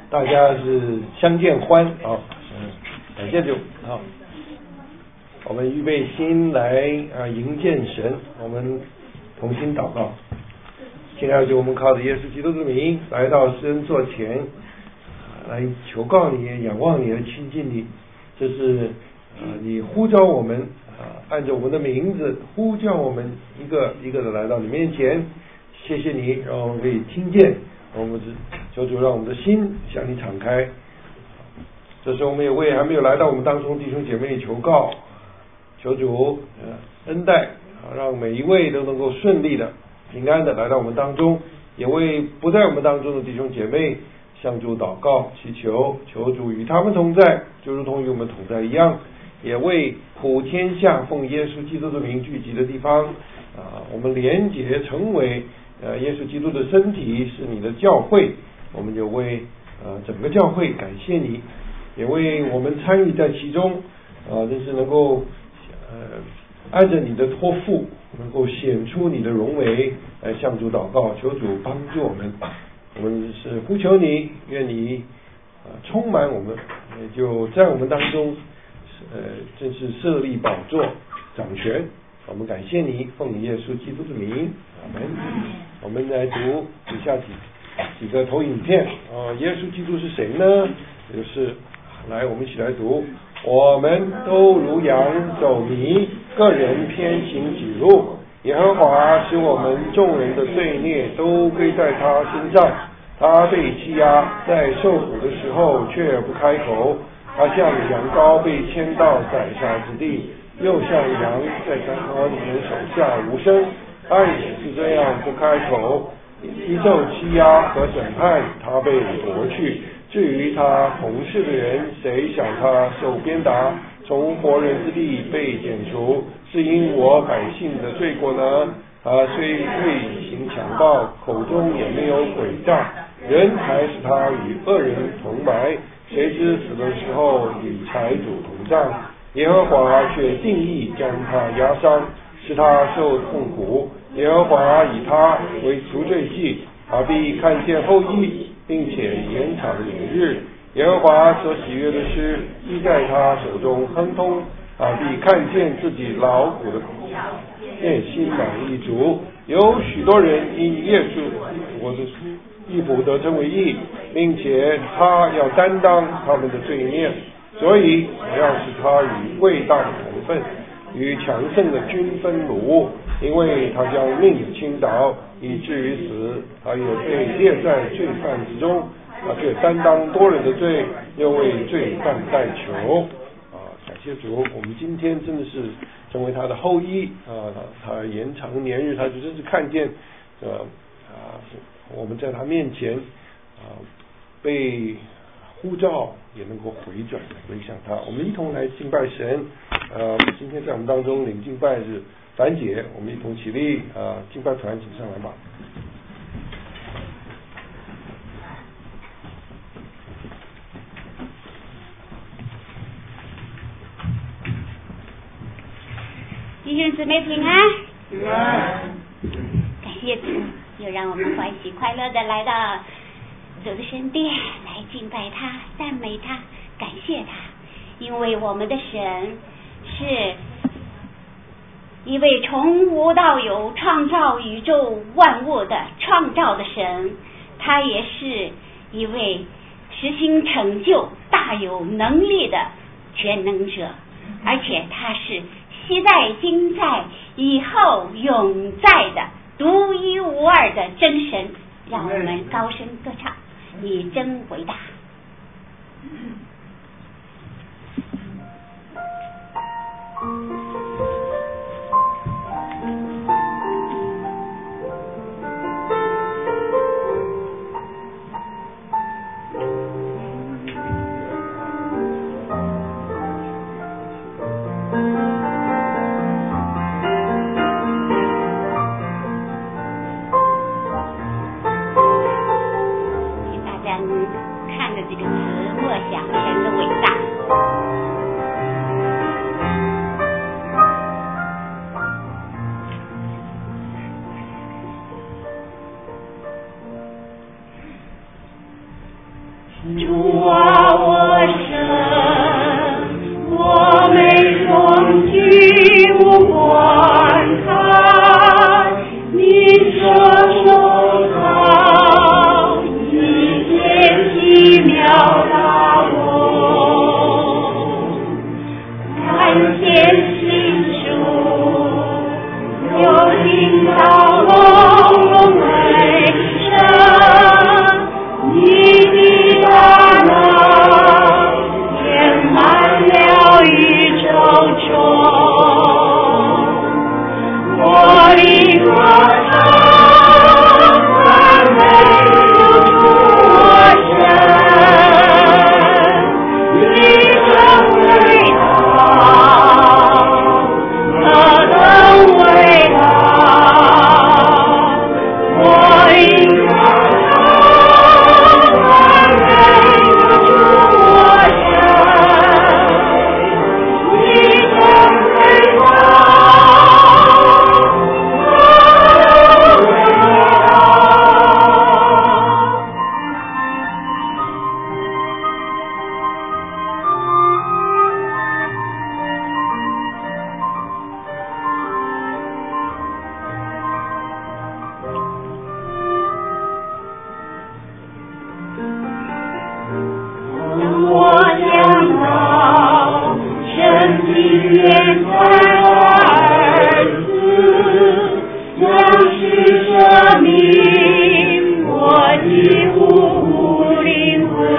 大家是相见欢啊，感谢主啊。我们预备心来迎见神，我们同心祷告。亲爱的主，我们靠着耶稣基督的名来到施恩座前，来求告你，仰望你，来亲近你。这是你呼召我们按照我们的名字呼叫我们一个一个的来到你面前。谢谢你，让我们可以听见。我们求主让我们的心向你敞开。这时候我们也为还没有来到我们当中弟兄姐妹求告，求主恩待让每一位都能够顺利的平安的来到我们当中，也为不在我们当中的弟兄姐妹向主祷告祈求，求主与他们同在，就如同与我们同在一样。也为普天下奉耶稣基督的名聚集的地方我们连结成为耶稣基督的身体，是你的教会。我们就为整个教会感谢你，也为我们参与在其中真是能够按着你的托付，能够显出你的荣美，来向主祷告，求主帮助我们。我们是呼求你，愿你充满我们，就在我们当中正是设立宝座掌权。我们感谢你，奉耶稣基督的名，阿门。我们来读以下几个投影片耶稣基督是谁呢？就是来我们一起来读。我们都如羊走迷，个人偏行己路，耶和华使我们众人的罪孽都归在他身上。他被欺压，在受苦的时候却不开口。他像羊羔被牵到宰杀之地，又像羊在山河里面手下无声。他也是这样不开口，一受欺压和审判，他被夺去。至于他同事的人，谁想他受鞭打，从活人之地被剪除，是因我百姓的罪过呢？他虽未行强暴，口中也没有诡诈，人还使他与恶人同埋。谁知死的时候与财主同葬，耶和华却定义将他压伤，使他受痛苦。耶和华以他为赎罪祭，他必看见后裔，并且延长年日。耶和华所喜悦的事，必在他手中亨通，他必看见自己劳苦的功效，便心满意足。有许多人因耶稣我的义仆得称为义，并且他要担当他们的罪孽，所以我要使他与伟大的同分，与强盛的均分掳，因为他将命倾倒，以至于死。他也被列在罪犯之中，他却担当多人的罪，又为罪犯代求感谢主，我们今天真的是成为他的后裔他延长年日，他就真是看见我们在他面前被呼召，也能够回转归向他。我们一同来敬拜神今天在我们当中领敬拜是樊姐，我们一同起立敬拜团请上来吧。 弟兄姊妹平安，平安。感谢主，又让我们欢喜快乐的来到主的圣殿，来敬拜他，赞美他，感谢他。因为我们的神是一位从无到有创造宇宙万物的创造的神，他也是一位实行成就大有能力的全能者，而且他是昔在今在以后永在的独一无二的真神。让我们高声歌唱，你真伟大。看着这个词默想主啊，我神，我每双举无观看，你这手高，一切奇妙大我，看见心主，有领导我为神，你的大能填满了宇宙中，我的歌唱赞美主我神，你真伟大，何等伟大，我的歌唱赞美主我神，你真伟大，当我想到神的原在儿子，将是生命我的无灵魂，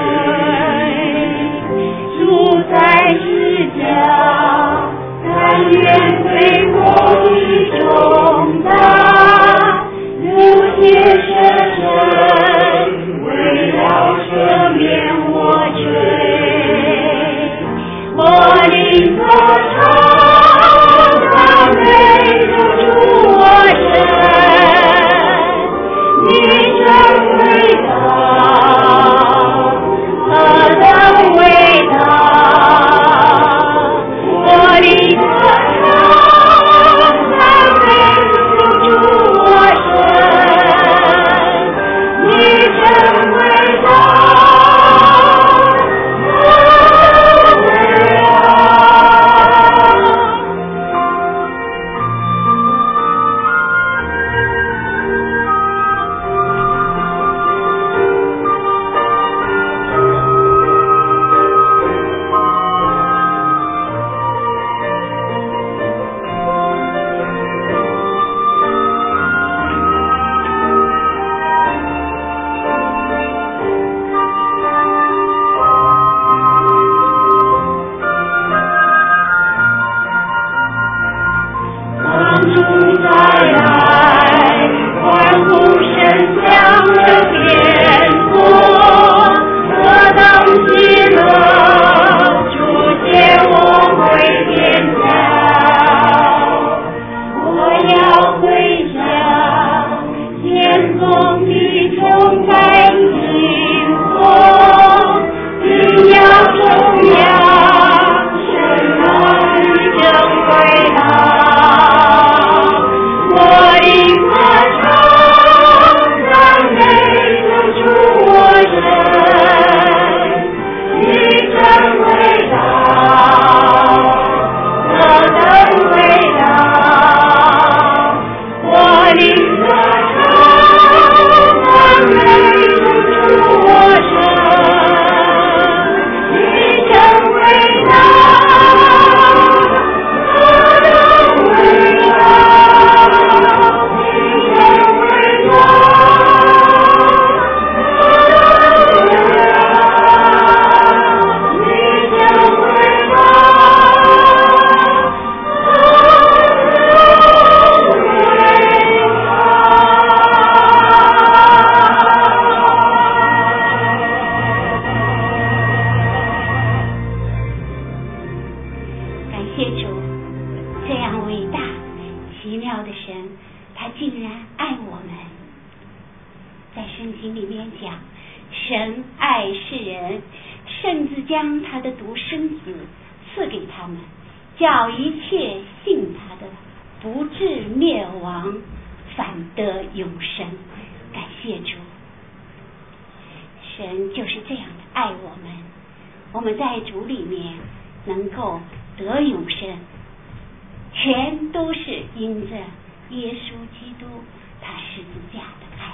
主在世家，但愿为我的重担，流血深深，为了赦免我罪，我的歌唱赞美主我神，你真伟大，何等伟大，我的歌唱赞美主我神，你真伟大，主再来，欢呼声响了天国，何等喜乐，主接我回天家，我要回家，天空的崇拜星空，你要荣耀，神啊，你真伟大。我的歌唱赞美主我神，你真伟大，何等伟大，我的歌唱赞美主我神，你真伟大，何等伟大。感谢主，这样伟大奇妙的神，他竟然爱我们。在圣经里面讲，神爱世人，甚至将他的独生子赐给他们，叫一切信他的不至灭亡，反得永生。感谢主，神就是这样的爱我们，我们在主里面能够得永生，全都是因着耶稣基督他十字架的爱。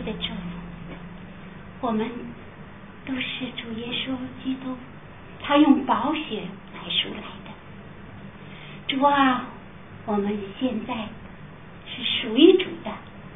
的主，我们都是主耶稣基督他用宝血买赎来的。主啊，我们现在是属于主的，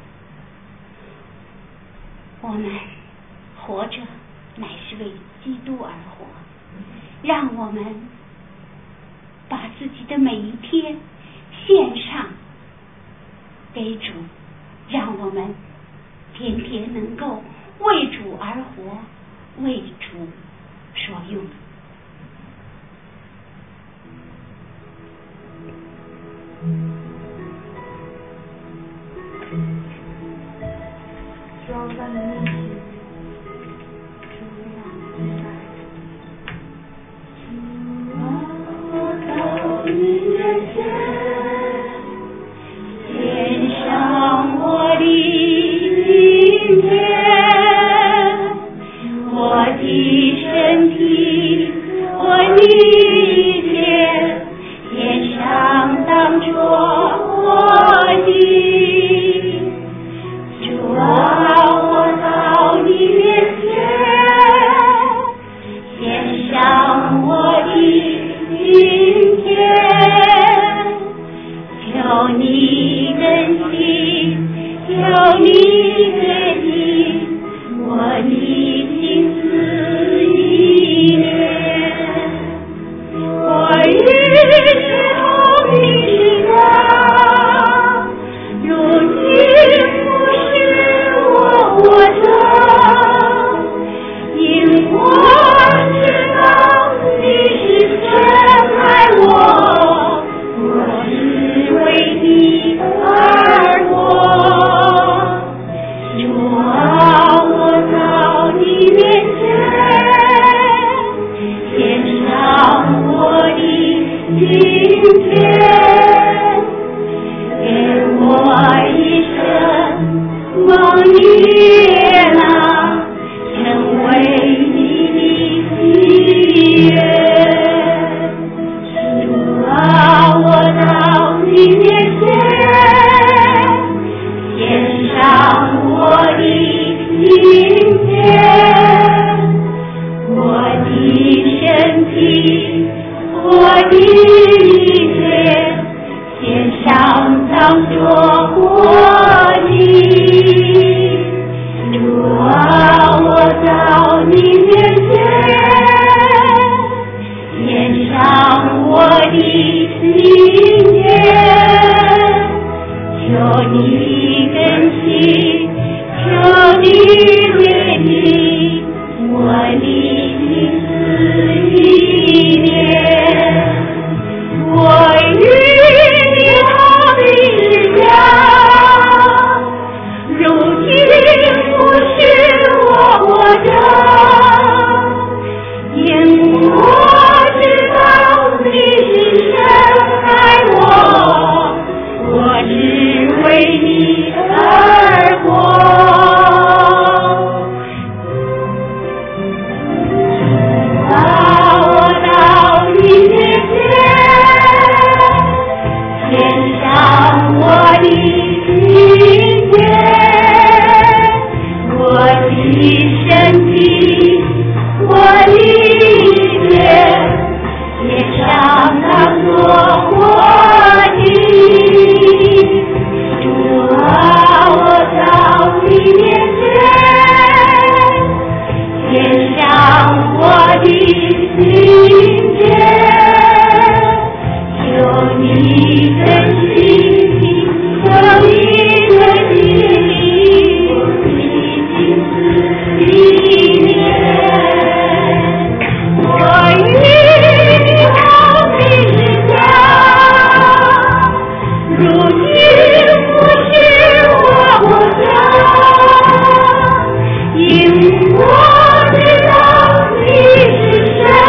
我们活着乃是为基督而活，让我们把自己的每一天献上给主，让我们天天能够为主而活，为主所用。 主啊，在你面前，我到你面前，献上我的今天，我的身体，我的一切，献上当作我的。主啊，我到你面前，献上我的今天，求你更新，求你决定我的心思意念，我与你同行啊，如今我的，因我知道你是深爱我，我是为你而活。主啊，我到你面前，献上我的今天，给我一生梦愿啊，成为你的喜悦。主啊，我到你面前，献上我的今天，我的身体，我的一切，献上当作我的。主啊，我到你面前，献上我的今天，求你更新，求你决定我的心思意念，我与你同行啊，如今不是我的，因我知道你是深爱我，我是为你而活。啊，我到你面前，献上我的今天，我的身体，我的一切，献上当作我的。主啊，我到你面前，献上我的今天，求你更新，求你更新我的心思意念，我与你同行啊，如今不是我的，因我知道你是深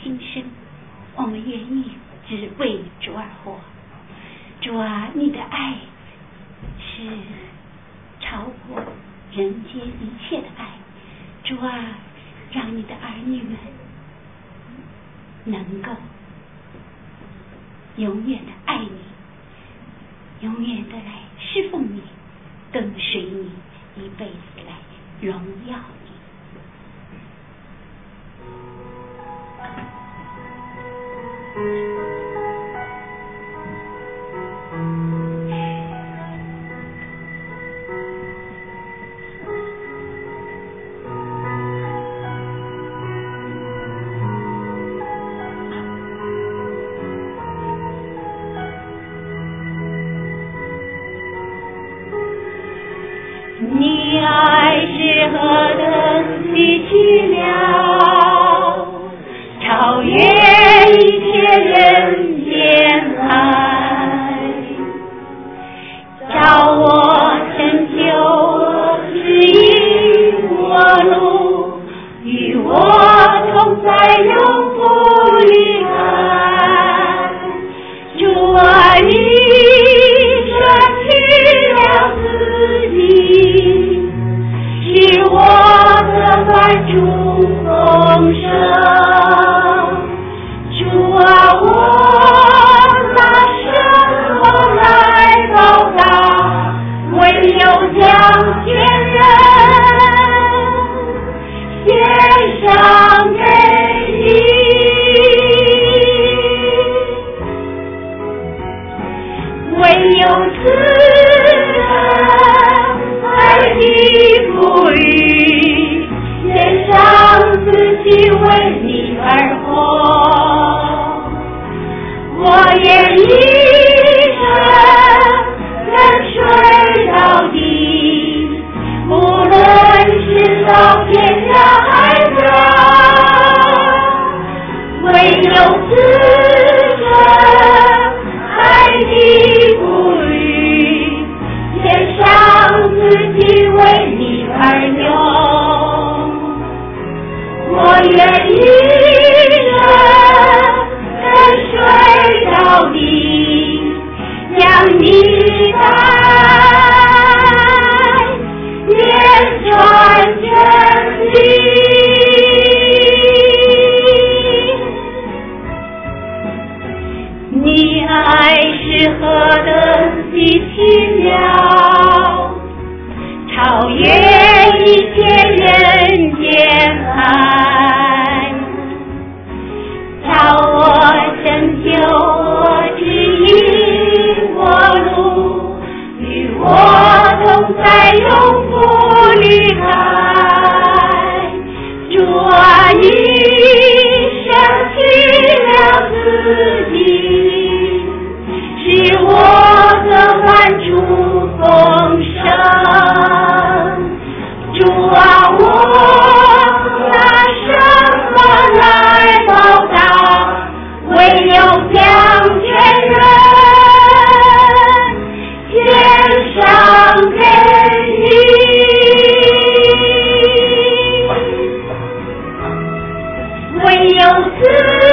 今生，我们愿意只为主而活。主啊，你的爱是超过人间一切的爱。主啊，让你的儿女们能够永远的爱你，永远的来侍奉你，跟随你，一辈子来荣耀你。 你爱是何等的奇妙，超越一切人间爱，叫我成就指引我路，与我同在永不离开。主啊，你舍弃了自己，使我得满足丰盛。主啊，我拿什么来报答？唯有将天人献上给你。唯有慈恩爱的赋予，献上自己为你而活。我愿一生跟随到底，无论是到天涯海角，唯有慈恩爱的赋予，献上自己为你而用。我愿一生跟随到底，将你的爱连传真理。你爱是何等的奇妙，超越一切人间爱，叫我拯救我指引我路，与我同在永不离开。主啊，你舍弃了自己，使我得满足丰盛。主啊，我拿什么来报答？唯有将天人献上给你。唯有慈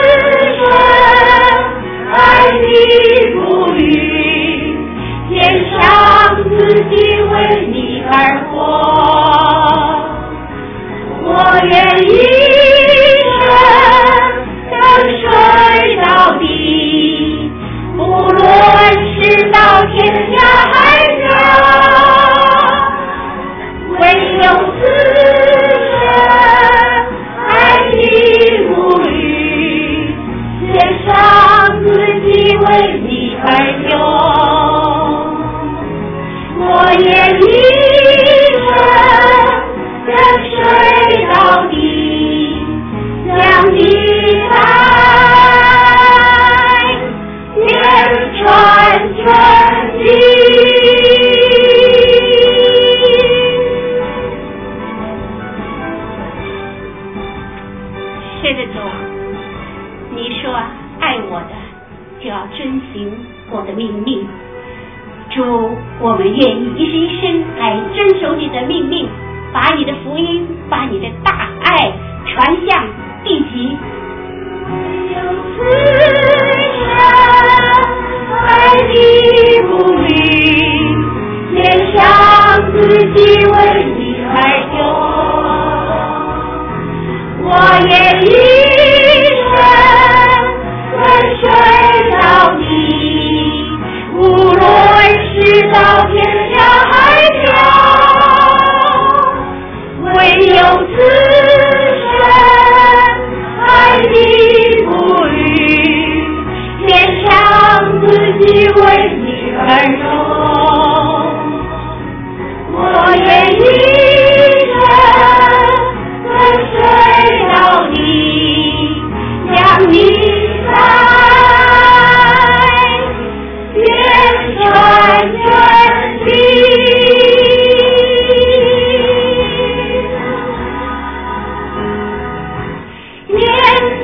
恩爱的赋予，献上自己为你而活。我愿一生跟随到底，无论是到天涯海角，唯有慈恩爱的赋予，献上自己为你而用。我愿一生跟随到底，将你的爱连传真理。 是的，主啊，你说爱我的就要遵行我的命令。主，我们愿意一生一生来遵守你的命令，把你的福音，把你的大爱传向地极。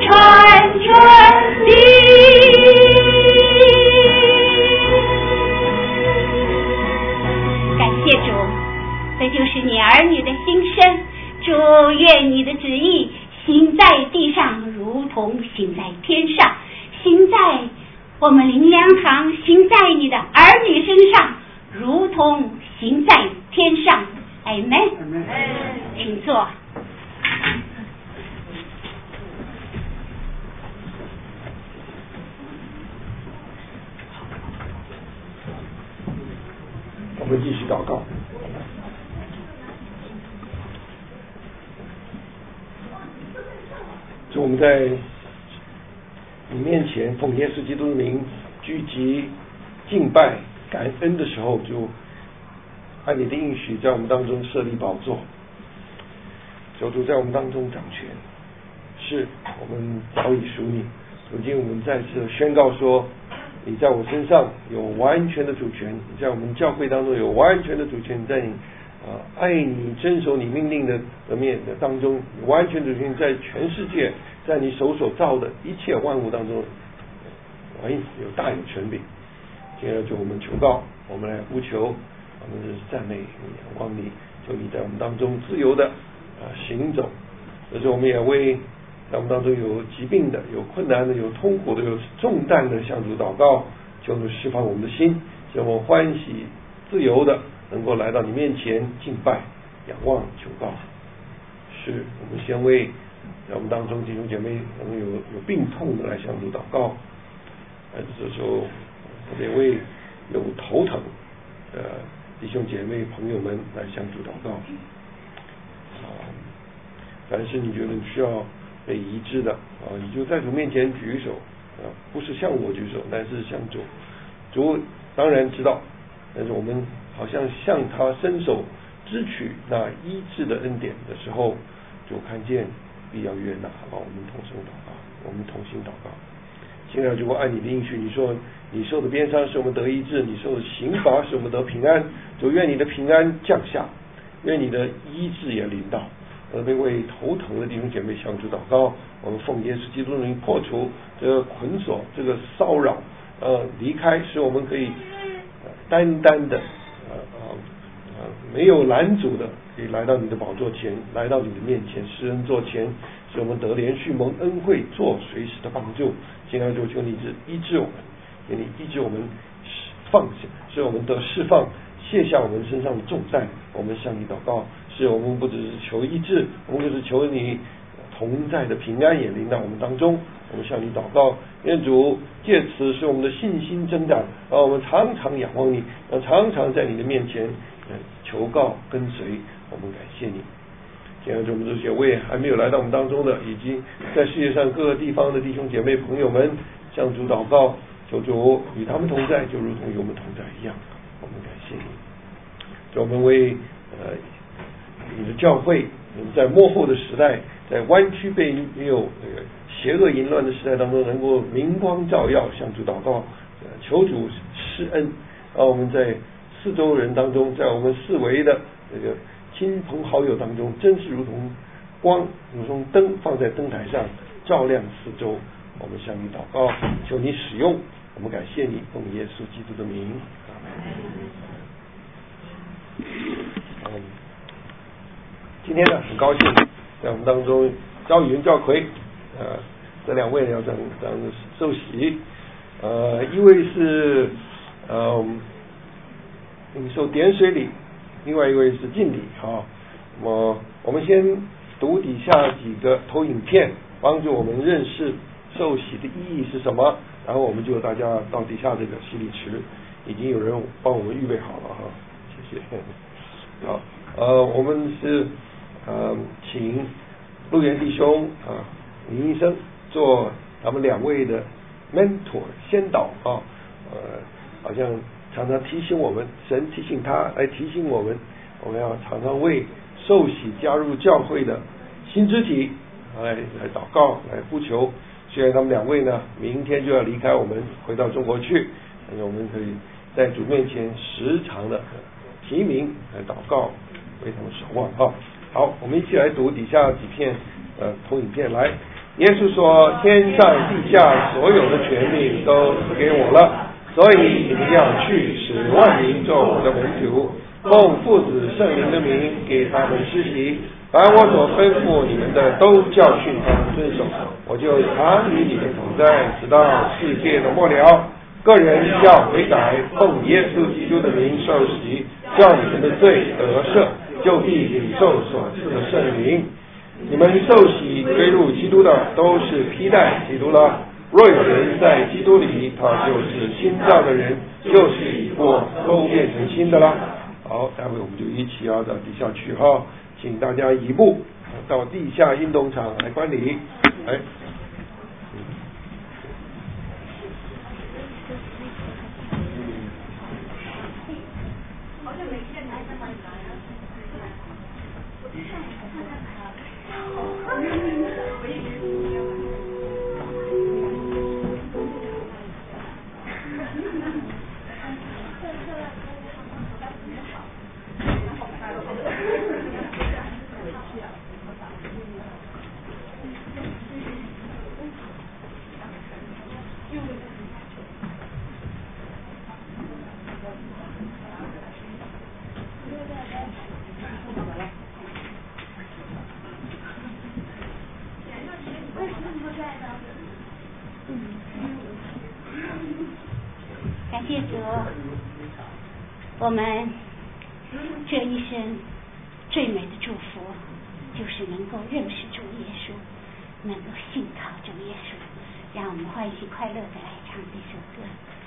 传传地。感谢主，这就是你儿女的心声。主，愿你的旨意行在地上，如同行在天上，行在我们灵粮堂，行在你的儿女身上，如同行在天上。Amen。请坐。 我们继续祷告。就我们在你面前奉耶稣基督的名聚集敬拜感恩的时候，就按你的应许在我们当中设立宝座，求主在我们当中掌权。是我们早已属你，如今我们再次宣告说，你在我身上有完全的主权，你在我们教会当中有完全的主权，在你爱你遵守你命令的面的当中，完全主权在全世界，在你手所造的一切万物当中，有大有权柄。今天就我们求告，我们来呼求，我们是赞美你，仰望你，求你在我们当中自由的行走。这是我们也为在我们当中有疾病的、有困难的、有痛苦的、有重担的向主祷告，求主释放我们的心，使我们欢喜自由的能够来到你面前敬拜、仰望、求告。是我们先为在我们当中弟兄姐妹能有病痛的来向主祷告，这时候特别为有头疼的弟兄姐妹朋友们来向主祷告。凡是你觉得你需要被医治的你就在主面前举手不是向我举手，但是向主。主当然知道，但是我们好像向他伸手支取那医治的恩典的时候，主看见必要悦纳。我们同声祷告，我们同心祷告。现在如果按你的应许，你说你受的鞭伤使我们得医治，你受的刑罚使我们得平安，主愿你的平安降下，愿你的医治也临到。特别为头疼的弟兄姐妹向主祷告，我们奉耶稣基督的名破除这个捆锁、这个骚扰，离开，使我们可以单单的没有拦阻的，可以来到你的宝座前，来到你的面前，施恩座前，使我们得连续蒙恩惠，做随时的帮助。现在就求你医治我们，求你医治我们，放下，使我们得释放，卸下我们身上的重担。我们向你祷告，是我们不只是求医治，我们就是求你同在的平安也临到我们当中。我们向你祷告，愿主借此使我们的信心增长，让我们常常仰望你，常常在你的面前求告跟随。我们感谢你。现在我们这些为还没有来到我们当中的，以及在世界上各个地方的弟兄姐妹朋友们，向主祷告，求主与他们同在，就如同与我们同在一样。我们感谢你。我们为你的教会在末后的时代，在弯曲背扭邪恶淫乱的时代当中，能够明光照耀，向主祷告，求主施恩，让我们在四周人当中，在我们四围的这个亲朋好友当中，真是如同光，如同灯放在灯台上，照亮四周。我们向你祷告，求你使用，我们感谢你，奉耶稣基督的名，阿们。今天呢，很高兴在我们当中赵宇文教魁，这两位呢要当受洗，一位是领受点水礼，另外一位是浸礼。我们先读底下几个投影片，帮助我们认识受洗的意义是什么，然后我们就大家到底下这个洗礼池，已经有人帮我们预备好了哈，谢谢。好，我们是请陆源弟兄林医生做他们两位的 mentor 先导好像常常提醒我们，神提醒他来提醒我们，我们要常常为受洗加入教会的新肢体来祷告，来呼求。虽然他们两位呢明天就要离开我们回到中国去，但是我们可以在主面前时常的提名来祷告，为他们守望。好，我们一起来读底下几片投影片。来， 耶稣说，天上地下所有的权柄都赐给我了，所以你们要去，使万民做我的门徒，奉父子圣灵的名给他们施洗，把我所吩咐你们的都教训他们遵守，我就常与你们同在，直到世界的末了。个人要悔改，奉耶稣基督的名受洗，叫你们的罪得赦，就必领受所赐的圣灵。你们受洗归入基督的，都是披戴基督了。若有人在基督里，他就是新造的人，旧事已过，都变成新的了。好，待会我们就一起要到地下去哈，请大家移步到地下运动场来观礼。来。 感谢主，我们这一生最美的祝福就是能够认识主耶稣，能够信靠主耶稣，让我们欢喜快乐的来唱这首歌。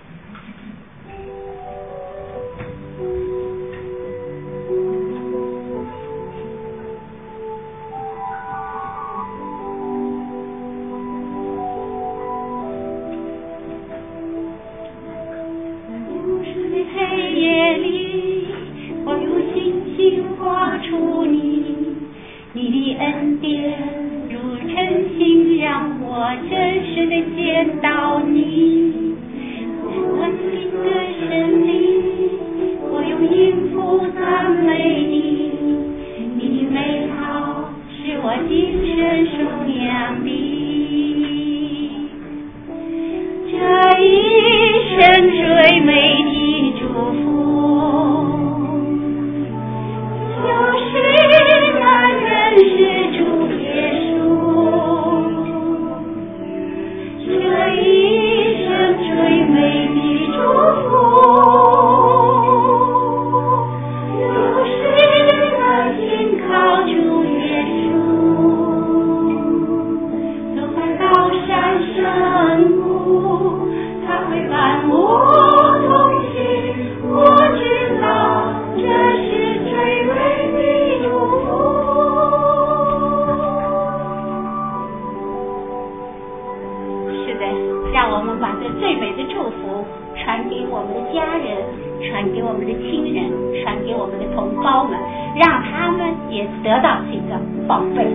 你的恩典如晨星，让我真实的见到你。我你的生命，我用音符赞美你。你的美好是我精神颂扬的。这一生最美的祝福，就是那认识主耶稣，这一生最美的祝福，就是那信靠主耶稣，走在高山深谷，他会伴我同行，我知道这是最美的祝福。是的，让我们把这最美的祝福传给我们的家人，传给我们的亲人，传给我们的同胞们，让他们也得到这个宝贝。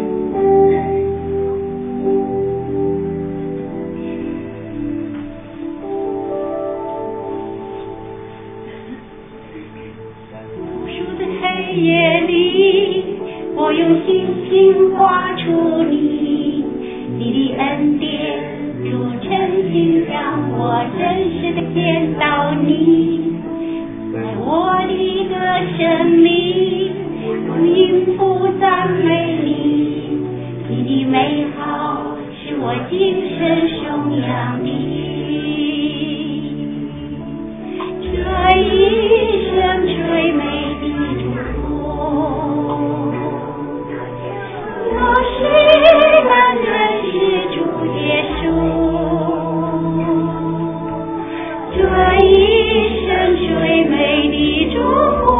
黑夜里，我用星星画出你，你的恩典如晨星，让我真实的见到你。在我的个生命，用音符赞美你，你的美好是我精神颂扬的。这一生最美的是能认识主耶稣，这一生最美的祝福，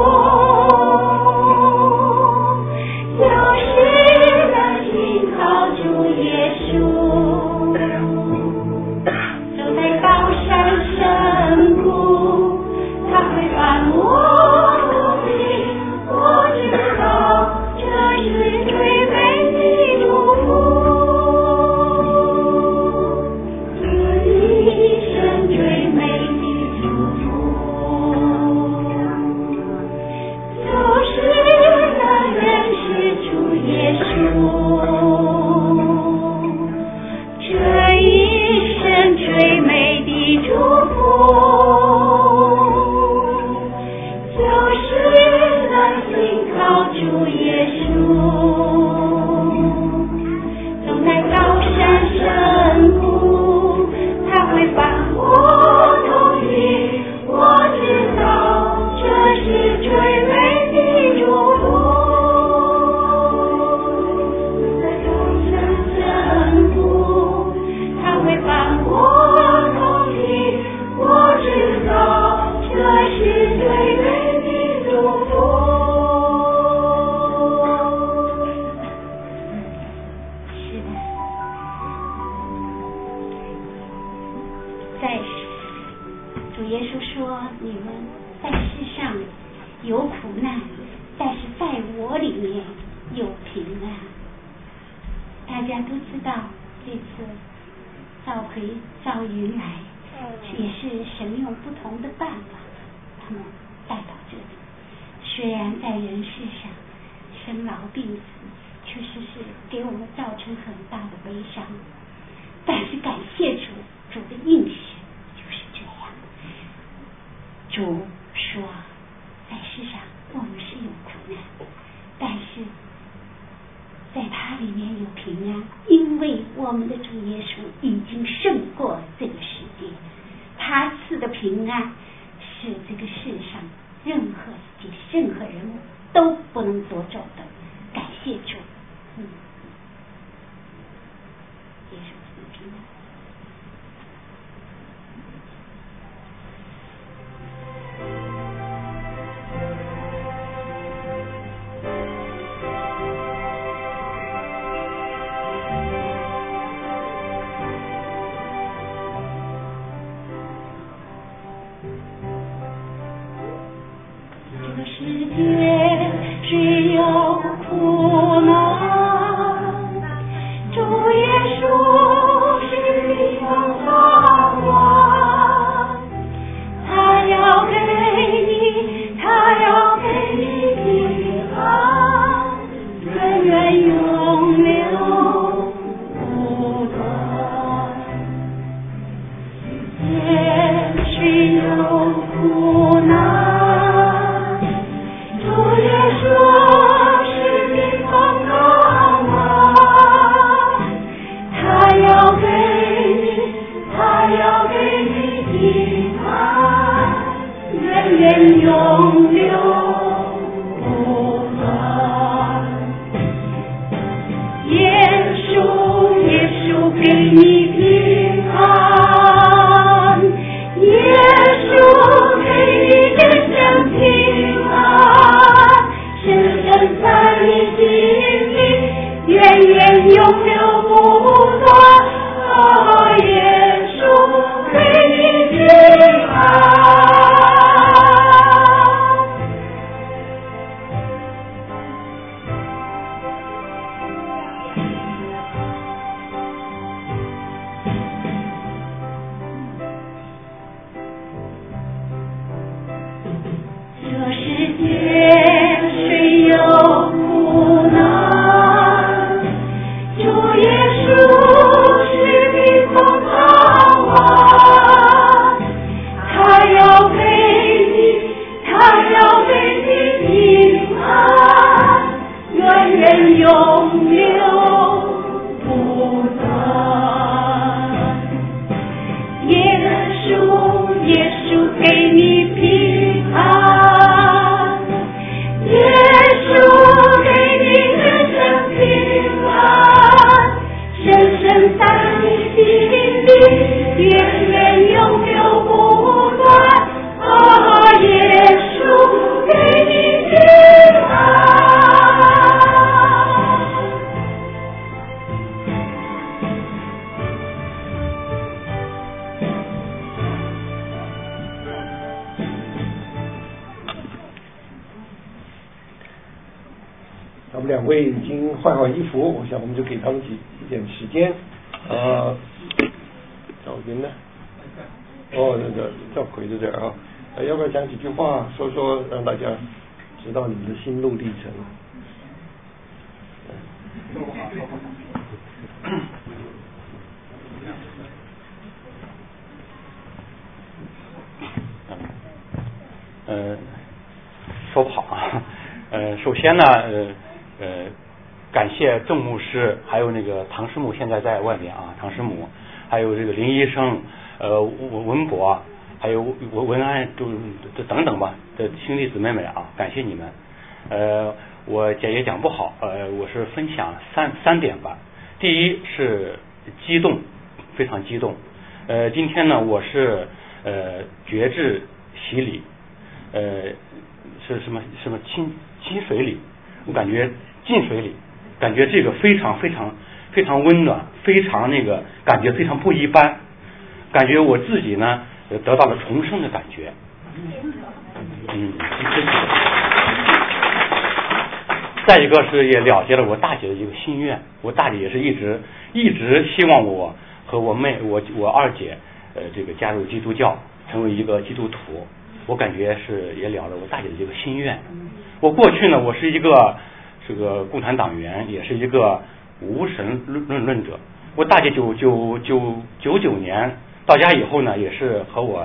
就是能信靠主耶稣，走在高山深谷，他会伴我同在主耶稣说，你们在世上有苦难，但是在我里面有平安。大家都知道，这次赵云来，也是神用不同的办法把他们带到这里。虽然在人世上生老病死确实是给我们造成很大的悲伤，但是感谢主，主的应许就是这样。主说，在世上我们是有苦难，但是在他里面有平安，因为我们的主耶稣已经胜过这个世界，他赐的平安是这个世上任何人物都不能夺走的。感谢主，耶稣赐平安。 两位已经换好衣服，我想我们就给他们一点时间。赵云呢？哦，那个赵奎在这儿啊，要不要讲几句话，说让大家知道你们的心路历程？ 说不好啊。首先呢，感谢郑牧师，还有那个唐师母，现在在外边啊，唐师母，还有这个林医生，文博，还有文安，等等吧的兄弟姊妹们啊，感谢你们。我也讲不好，我是分享三点吧。第一是激动，非常激动。今天呢，我是觉志洗礼，是什么清水礼，我感觉浸水礼，感觉这个非常温暖，非常那个感觉非常不一般。 感觉我自己呢得到了重生的感觉。再一个是也了解了我大姐的一个心愿，我大姐也是一直希望我和我二姐这个加入基督教，成为一个基督徒。我感觉是也了了我大姐的这个心愿。我过去呢，我是一个共产党员，也是一个无神论者。我大姐99年到家以后呢，也是和我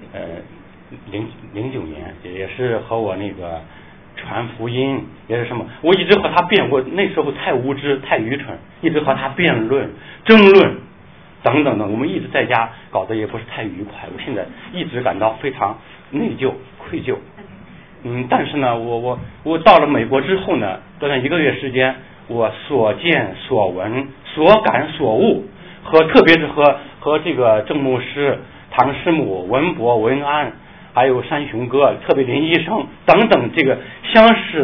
09年也是和我那个传福音，也是什么，我一直和他辩，我那时候太无知太愚蠢，一直和他辩论争论等等的，我们一直在家搞得也不是太愉快，我现在一直感到非常内疚愧疚。但是呢，我到了美国之后呢，短短1个月时间，我所见所闻所感所悟，和特别是和这个郑牧师、唐师母、文博、文安，还有山雄哥，特别林医生等等，这个相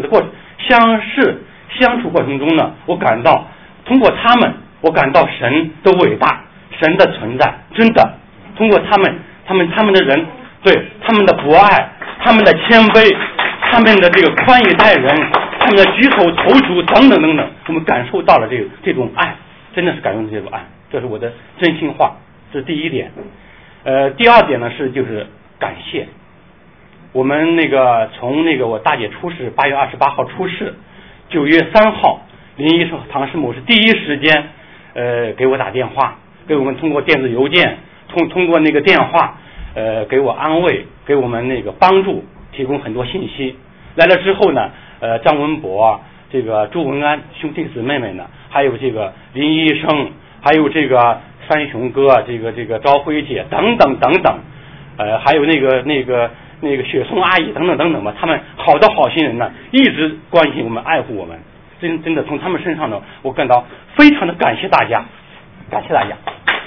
处过程中呢，我感到通过他们，我感到神的伟大，神的存在，真的通过他们的人，对他们的博爱，他们的谦卑，他们的这个宽以待人，他们的举手投足等等等等，我们感受到了这种爱，真的是感受到这种爱，这是我的真心话，这是第一点。第二点呢就是感谢。我们从我大姐出世，8月28号出世，9月3号林医生和唐师母是第一时间给我打电话，给我们通过电子邮件通过电话给我安慰，给我们帮助，提供很多信息。来了之后呢，张文博、这个朱文安兄弟姊妹们呢，还有这个林医生，还有这个三雄哥，这个昭辉姐等等等等，还有那个雪松阿姨等等等等吧，他们好的好心人呢，一直关心我们，爱护我们，真的从他们身上呢，我感到非常的感谢大家，感谢大家。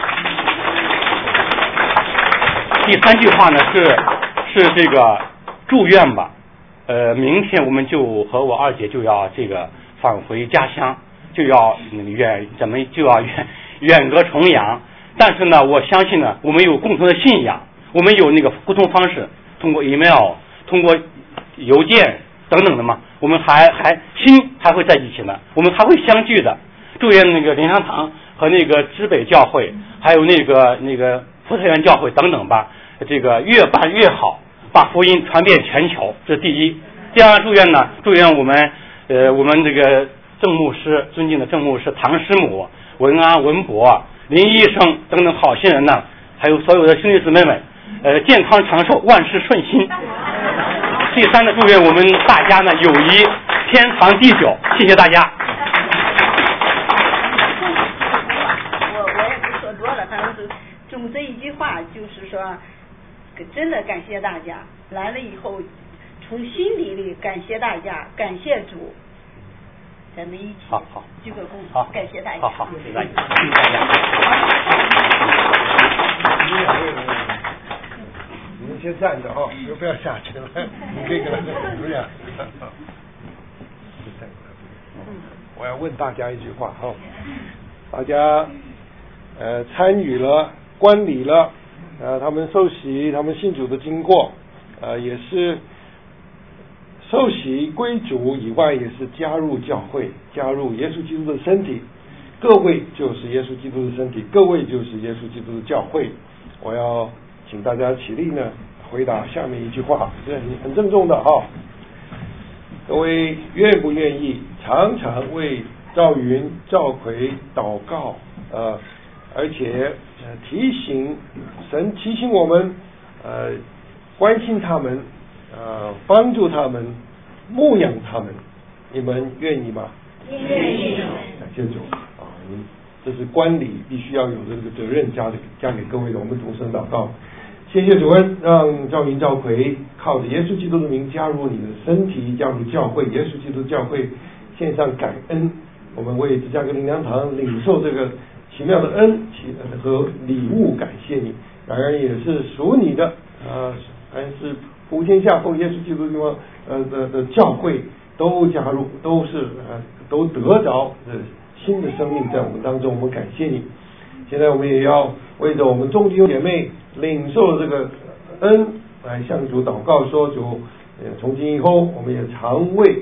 第3句话呢是这个祝愿吧，明天我们就和我二姐就要返回家乡，就要远隔重洋。但是呢，我相信呢，我们有共同的信仰，我们有沟通方式，通过 email， 通过邮件等等的嘛，我们心还会在一起呢，我们还会相聚的。祝愿莲香堂和知北教会，还有葡萄园教会等等吧，越办越好，把福音传遍全球，这是第一。第二祝愿呢，祝愿我们郑牧师，尊敬的郑牧师、唐师母、文安、文博、林医生等等好心人呢，还有所有的兄弟姊妹们，健康长寿，万事顺心。第三呢，祝愿我们大家呢友谊天长地久，谢谢大家。 我也不说多了，反正是总这一句话，就是说真的感谢大家来了以后，从心底里感谢大家，感谢主，咱们一起鞠个躬，感谢大家。 好，谢谢大家，谢谢大家。 你们先站着不要下去了，你这个怎么样？我要问大家一句话大家参与了观礼了，他们受洗，他们信主的经过，也是受洗归主以外，也是加入教会，加入耶稣基督的身体。各位就是耶稣基督的身体，各位就是耶稣基督的教会。我要请大家起立呢，回答下面一句话，这很郑重的各位愿不愿意常常为赵云、赵奎祷告，而且神提醒我们，关心他们，帮助他们，牧养他们，你们愿意吗？ 愿意。 感谢主这是观礼必须要有的这个责任，加给各位的，我们同声祷告。谢谢主恩，让赵云、赵奎靠着耶稣基督的名加入你的身体，加入教会，耶稣基督教会献上感恩。我们为芝加哥灵粮堂领受这个奇妙的恩和礼物，感谢你。然而也是属你的还是普天下奉耶稣基督的教会都加入，都得着新的生命在我们当中，我们感谢你。 现在我们也要为着我们众弟兄姐妹领受了这个恩来向主祷告，说主从今以后我们也常为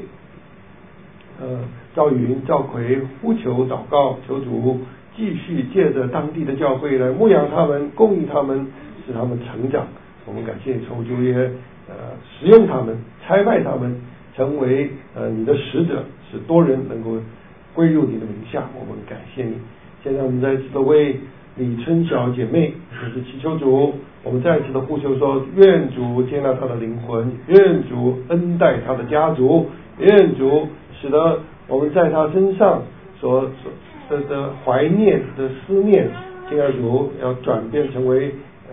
赵云、赵奎呼求祷告，求主继续借着当地的教会来牧养他们，供应他们，使他们成长。我们感谢求主也使用他们，差派他们成为你的使者，使多人能够归入你的名下。我们感谢你。现在我们再次的为李春晓姐妹也是祈求主，我们再次的呼求说，愿主接纳她的灵魂，愿主恩待她的家族，愿主使得我们在她身上所的怀念的思念，进而主要转变成为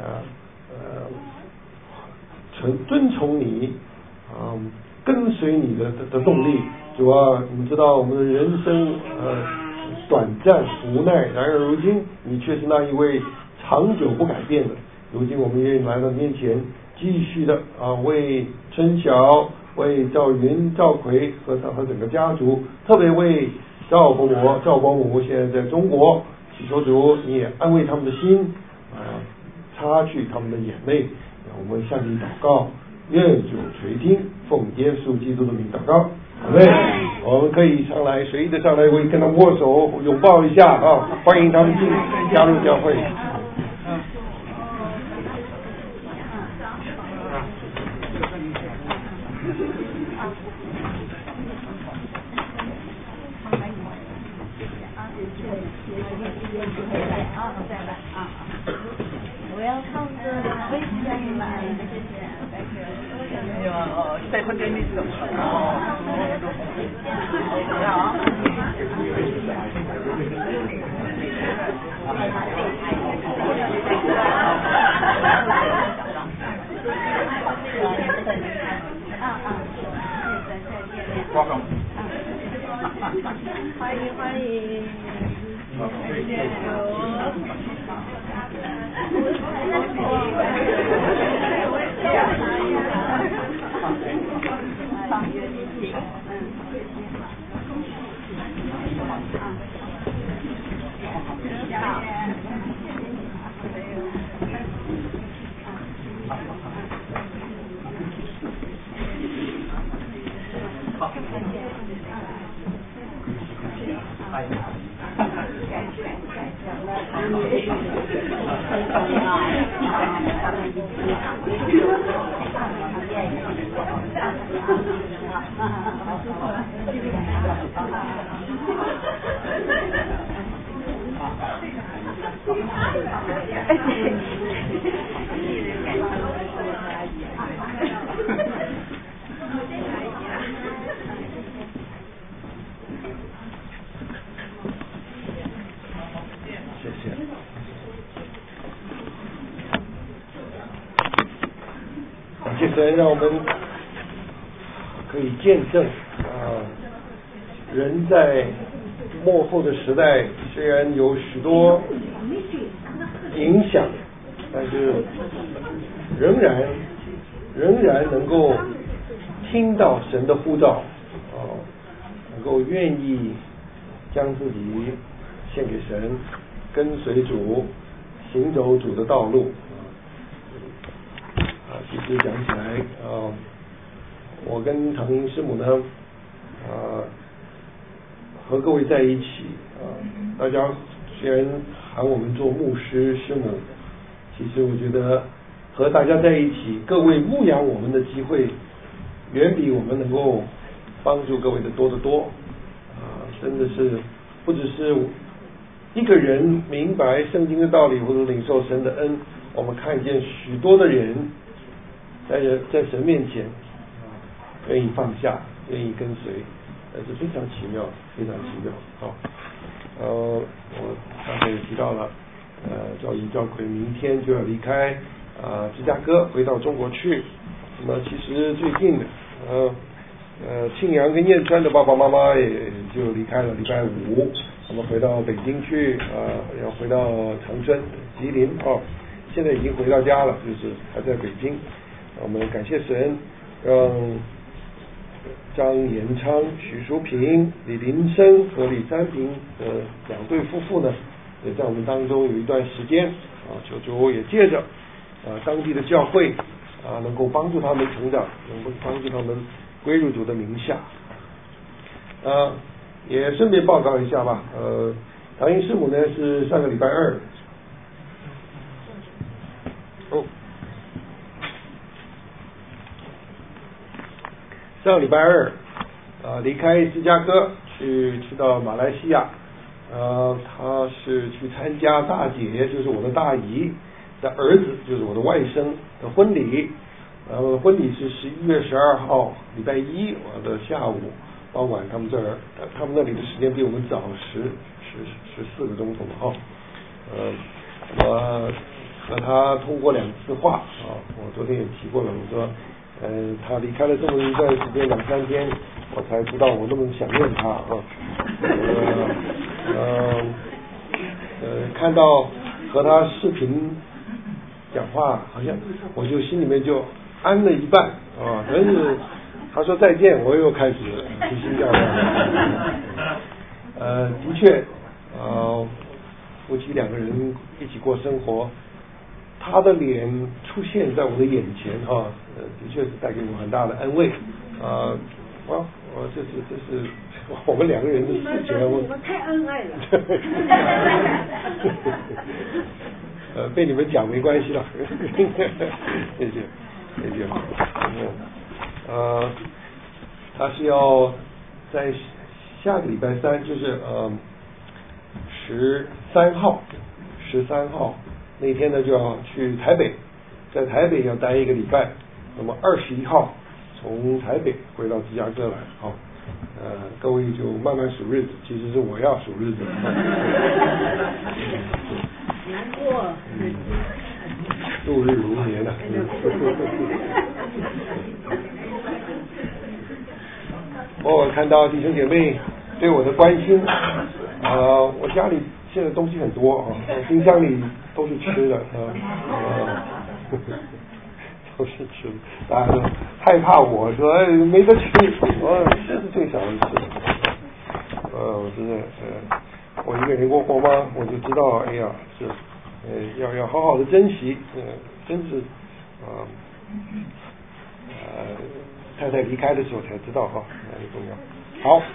遵从你跟随你的动力。主啊，你知道我们的人生短暂无奈，然而如今你却是那一位长久不改变的。如今我们愿意来到面前，继续的为春晓、为赵云、赵奎和整个家族，特别为赵伯母现在在中国，祈求主你也安慰他们的心，擦去他们的眼泪。我们向你祷告，愿主垂听，奉耶稣基督的名祷告。好嘞，我们可以上来，随意的上来，会跟他握手、拥抱一下欢迎他们加入教会。 欢迎。神让我们可以见证人在末后的时代虽然有许多影响，但是仍然能够听到神的呼召，能够愿意将自己献给神，跟随主，行走主的道路。其实讲起来我跟唐英师母呢和各位在一起大家虽然喊我们做牧师师母，其实我觉得和大家在一起，各位牧养我们的机会远比我们能够帮助各位的多得多真的是不只是一个人明白圣经的道理或者领受神的恩，我们看见许多的人在神面前愿意放下，愿意跟随，是非常奇妙，非常奇妙。我刚才也提到了，赵云、赵奎明天就要离开芝加哥回到中国去。那么其实最近庆阳跟燕川的爸爸妈妈也就离开了，礼拜五我们回到北京去，要回到长春、吉林现在已经回到家了，就是还在北京。我们感谢神，让张延昌、许淑平、李林生和李三平两对夫妇呢， 也在我们当中有一段时间啊，求主也借着当地的教会能够帮助他们成长，能够帮助他们归入主的名下。也顺便报告一下吧，唐英师母呢是上个礼拜二，上个礼拜二离开芝加哥去到马来西亚，他是去参加大姐，就是我的大姨的儿子，就是我的外甥的婚礼。婚礼是11月12号礼拜一的下午傍晚，他们那里的时间比我们早14个钟头哈。我和他通过2次话我昨天也提过了，我说他离开了这么一段时间2-3天，我才知道我那么想念他看到和他视频讲话，好像我就心里面就安了一半但是他说再见，我又开始提心吊胆。的确夫妻2个人一起过生活，他的脸出现在我的眼前的确是带给我很大的安慰这是我们2个人的事情。 我们太恩爱了。被你们讲没关系了。谢谢。他是要在下个礼拜3，就是13号那天呢就要去台北，在台北要待1个礼拜，那么21号从台北回到芝加哥来各位就慢慢数日子，其实是我要数日子。 难过。 度日如年了。我看到弟兄姐妹对我的关心我家里现在东西很多冰箱里都是吃的都是吃的，大家都害怕我说没得吃，这是最想的吃我真的我一个人过活吗？我就知道哎呀是要好好的珍惜真是太太离开的时候才知道那很重要。好，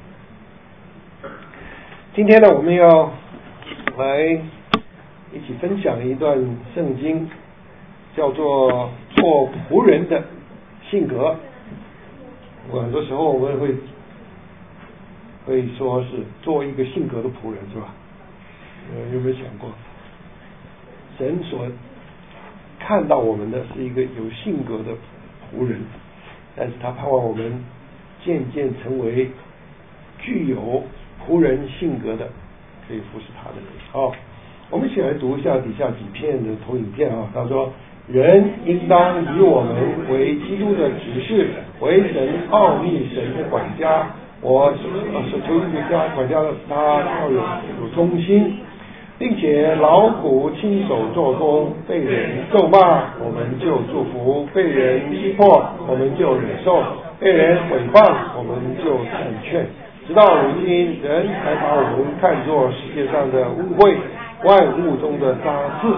今天呢我们要来一起分享一段圣经，叫做做仆人的性格。很多时候我们会说是做一个性格的仆人，是吧？有没有想过神所看到我们的是一个有性格的仆人，但是他盼望我们渐渐成为具有仆人性格的可以服侍他的人。我们一起来读一下底下几片的投影片他说人应当以我们为基督的执事，为神奥秘神的管家。我是求管家的他要有忠心，并且劳苦亲手做工，被人咒骂我们就祝福，被人逼迫我们就忍受，被人毁谤我们就成全。直到如今，人才把我们看作世界上的污秽，万物中的杂质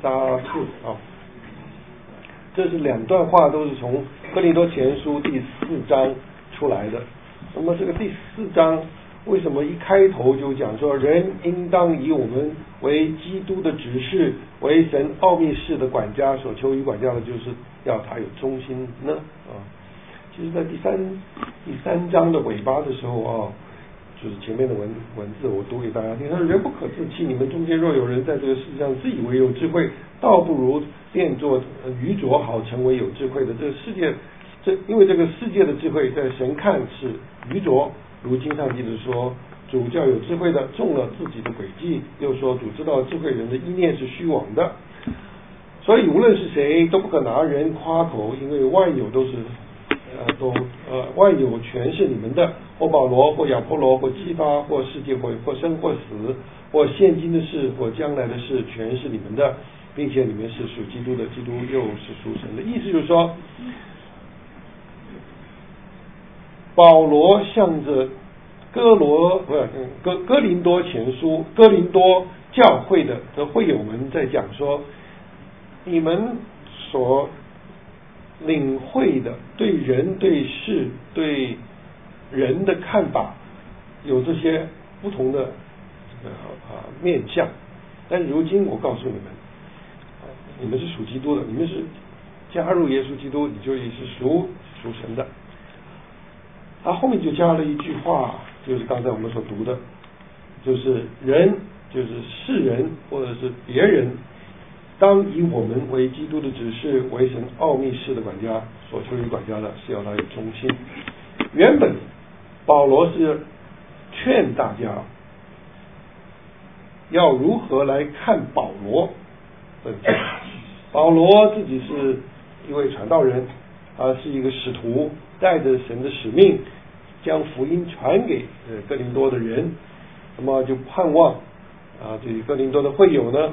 这是2段话，都是从哥林多前书第4章出来的。那么这个第4章为什么一开头就讲说人应当以我们为基督的执事，为神奥秘事的管家，所求于管家的就是要他有忠心呢其实在第三章的尾巴的时候就是前面的文字我读给大家听。他说人不可自欺，你们中间若有人在这个世界上自以为有智慧，倒不如变作愚拙，好成为有智慧的。这个世界因为这个世界的智慧在神看是愚拙，如经上记着说主叫有智慧的中了自己的诡计，又说主知道智慧人的意念是虚妄的。所以无论是谁都不可拿人夸口，因为万有都是万有全是你们的，或保罗或亚波罗或基法或世界或生或死，或现今的事或将来的事，全是你们的，并且你们是属基督的，基督又是属神的。意思就是说保罗向着哥林多教会的会友们在讲说，你们所领会的对人对事对人的看法有这些不同的面向，但如今我告诉你们，你们是属基督的，你们是加入耶稣基督，你就也是属神的。他后面就加了一句话，就是刚才我们所读的，就是人，就是世人或者是别人，当以我们为基督的指示，为神奥秘式的管家，所求于管家的是要他有忠心。原本保罗是劝大家要如何来看保罗。保罗自己是一位传道人，是一个使徒，带着神的使命将福音传给哥林多的人，那么就盼望这哥林多的会友呢，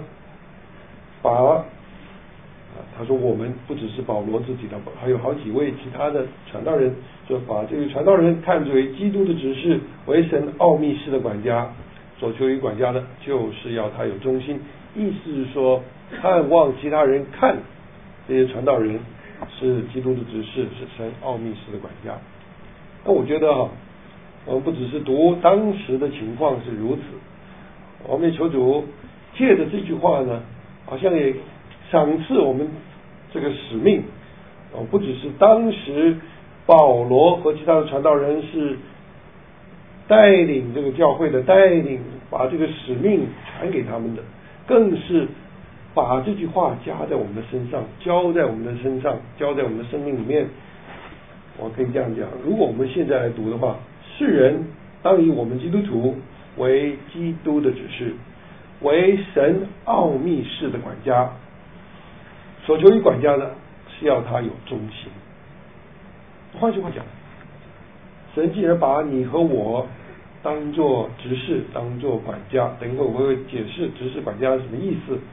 他说我们不只是保罗自己的，还有好几位其他的传道人，就把这个传道人看作为基督的指示，为神奥秘式的管家，所求于管家的就是要他有忠心，意思是说盼望其他人看这些传道人是基督的指示，是神奥秘式的管家。那我觉得我们不只是读当时的情况是如此，我们也求主借着这句话呢，好像也赏赐我们这个使命，不只是当时保罗和其他的传道人是带领这个教会的，带领把这个使命传给他们的，更是把这句话加在我们的身上，浇在我们的身上，浇在我们的生命里面。我可以这样讲，如果我们现在来读的话，世人当以我们基督徒为基督的指示，为神奥秘式的管家，所求于管家的是要他有忠心。换句话讲，神既然把你和我当作执事，当作管家，等一会我会解释执事管家是什么意思。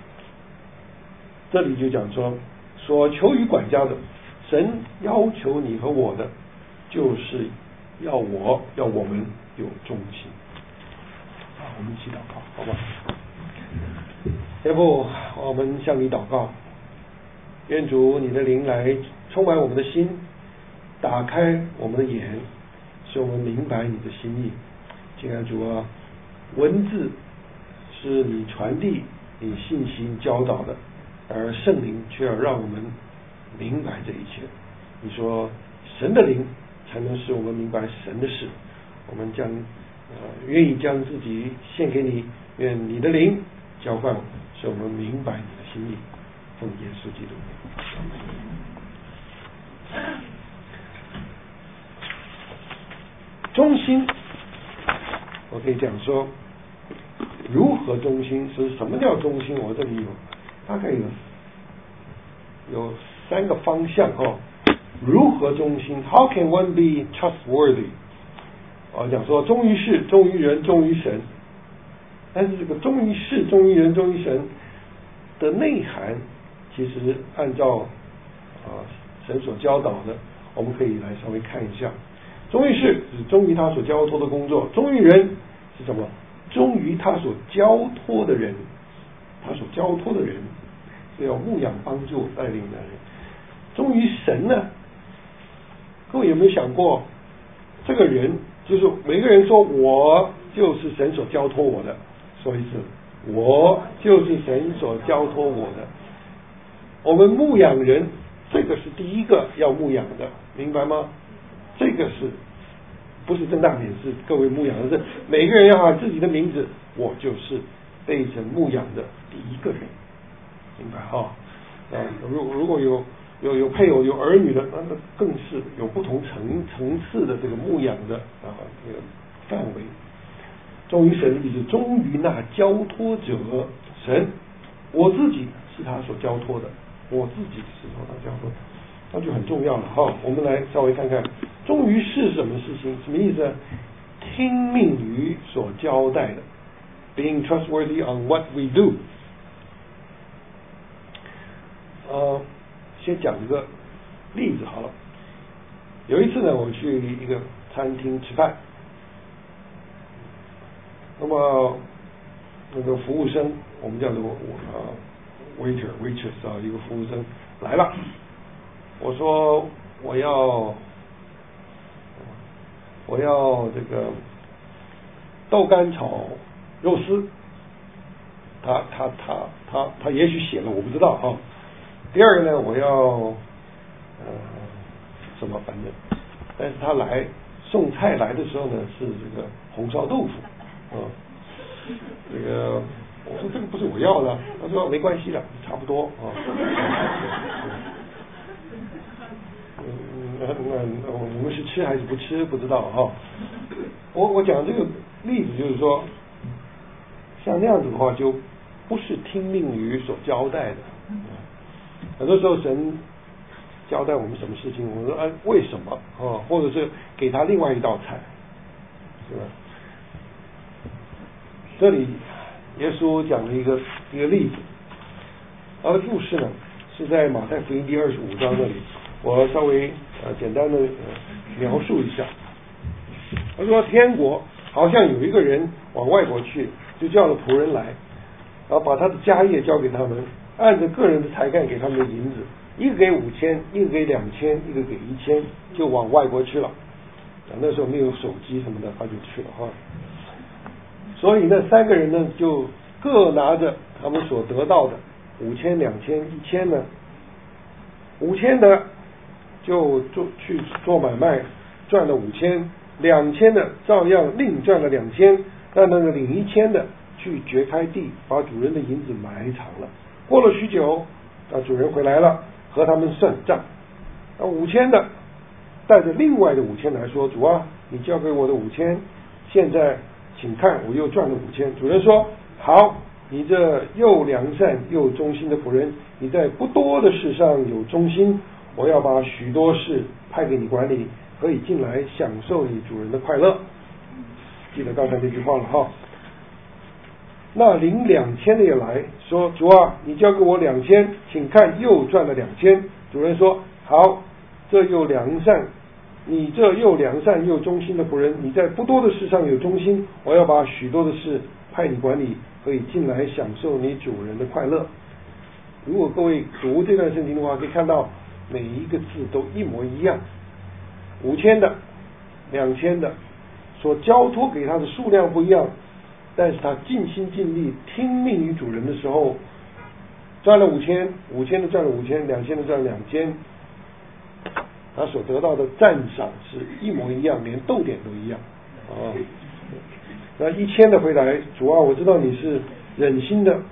这里就讲说，所求于管家的，神要求你和我的，就是要我们有忠心。我们一起祷告，好吧？要不我们向你祷告，愿主你的灵来充满我们的心，打开我们的眼，使我们明白你的心意。亲爱的主啊，文字是你传递你信息教导的，而圣灵却要让我们明白这一切。你说神的灵才能使我们明白神的事，我们将愿意将自己献给你，愿你的灵浇灌我们，使我们明白你的心意。奉耶稣基督。忠心，我可以讲说，如何忠心？是什么叫忠心？我这里大概有3个方向如何忠心 ？How can one be trustworthy？ 讲说忠于事、忠于人、忠于神。但是这个忠于事、忠于人、忠于神的内涵，其实按照神所教导的，我们可以来稍微看一下。忠于事是忠于他所交托的工作，忠于人是什么？忠于他所交托的人，他所交托的人是要牧养、帮助、带领的人。忠于神呢？各位有没有想过，这个人就是每个人说我就是神所交托我的，说一次，我就是神所交托我的。我们牧养人，这个是第一个要牧养的，明白吗？这个是不是正大点是各位牧养的，是每个人要把自己的名字，我就是被神牧养的第一个人，明白如果有配偶有儿女的，那更是有不同层次的这个牧养的这个范围。忠于神的意思，忠于那交托者神，我自己是他所交托的，我自己是他交托的，那就很重要了我们来稍微看看忠于是什么事情，什么意思呢？听命于所交代的 ，being trustworthy on what we do。先讲一个例子好了。有一次呢，我去一个餐厅吃饭，那么那个服务生，我们叫做waiter waitress 啊，一个服务生来了，我说我要这个豆干炒肉丝，他也许写了，我不知道啊。第二个呢，我要什么反正，但是他来送菜来的时候呢，是这个红烧豆腐这个我说这个不是我要的，他说没关系的，差不多啊。那我们是吃还是不吃不知道哈。我讲这个例子就是说，像那样子的话，就不是听命于所交代的。很多时候神交代我们什么事情，我们说为什么或者是给他另外一道菜，是吧？这里耶稣讲了一个例子，他的故事呢是在马太福音第25章那里，我稍微简单的描述一下。他说天国好像有一个人往外国去，就叫了仆人来，然后把他的家业交给他们，按着个人的才干给他们的银子，一个给5000，一个给2000，一个给1000，就往外国去了。那时候没有手机什么的，他就去了哈。所以那3个人呢，就各拿着他们所得到的5000、2000、1000呢，5000的就去做买卖赚了5000，2000的照样另赚了2000，但那个领1000的去掘开地，把主人的银子埋藏了。过了许久，主人回来了，和他们算账。5000的带着另外的5000来说，主啊，你交给我的5000，现在请看我又赚了5000。主人说，好，你这又良善又忠心的仆人，你在不多的事上有忠心，我要把许多事派给你管理，可以进来享受你主人的快乐。记得刚才那句话了哈。那领2000的也来说，主啊，你交给我2000，请看又赚了2000。主人说，好，这又良善，你这又良善又忠心的仆人，你在不多的事上有忠心，我要把许多的事派你管理，可以进来享受你主人的快乐。如果各位读这段圣经的话，可以看到每一个字都一模一样。5000的、2000的所交托给他的数量不一样，但是他尽心尽力听命于主人的时候，赚了5000的赚了5000，2000的赚了2000，他所得到的赞赏是一模一样，连逗点都一样那1000的回来，主啊，我知道你是忍心的，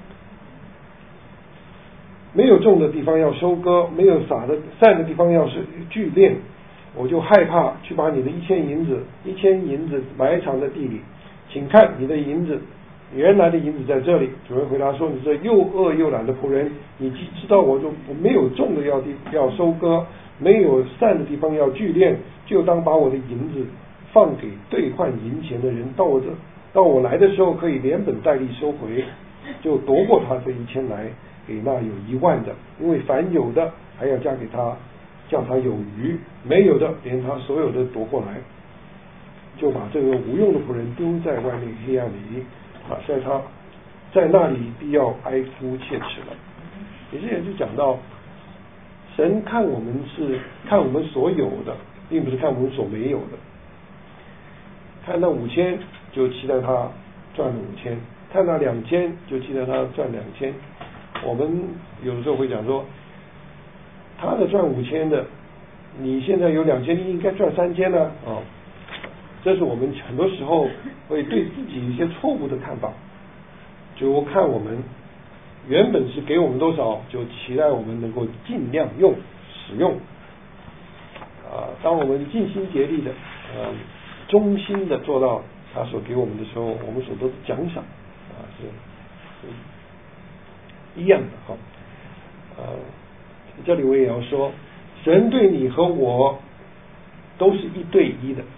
没有种的地方要收割，没有散的地方要是聚敛，我就害怕去把你的1000银子埋藏在地里，请看你的银子，原来的银子在这里。主人回答说，你这又恶又懒的仆人，你既知道我没有种的要收割，没有散的地方要聚敛，就当把我的银子放给兑换银钱的人，到我来的时候可以连本带利收回，就夺过他这1000来给那有10000的，因为凡有的还要加给他，叫他有余，没有的连他所有的夺过来，就把这个无用的仆人丢在外面黑暗里在那里必要哀哭切齿了。也就讲到神看我们是看我们所有的，并不是看我们所没有的。看到5000就期待他赚了5000，看到2000就期待他赚2000。我们有的时候会讲说，他的赚5000的，你现在有2000，你应该赚3000呢这是我们很多时候会对自己一些错误的看法，就看我们原本是给我们多少，就期待我们能够尽量使用当我们尽心竭力的忠心的做到他所给我们的时候，我们所得的奖赏是一样的这里我也要说，神对你和我都是1对1的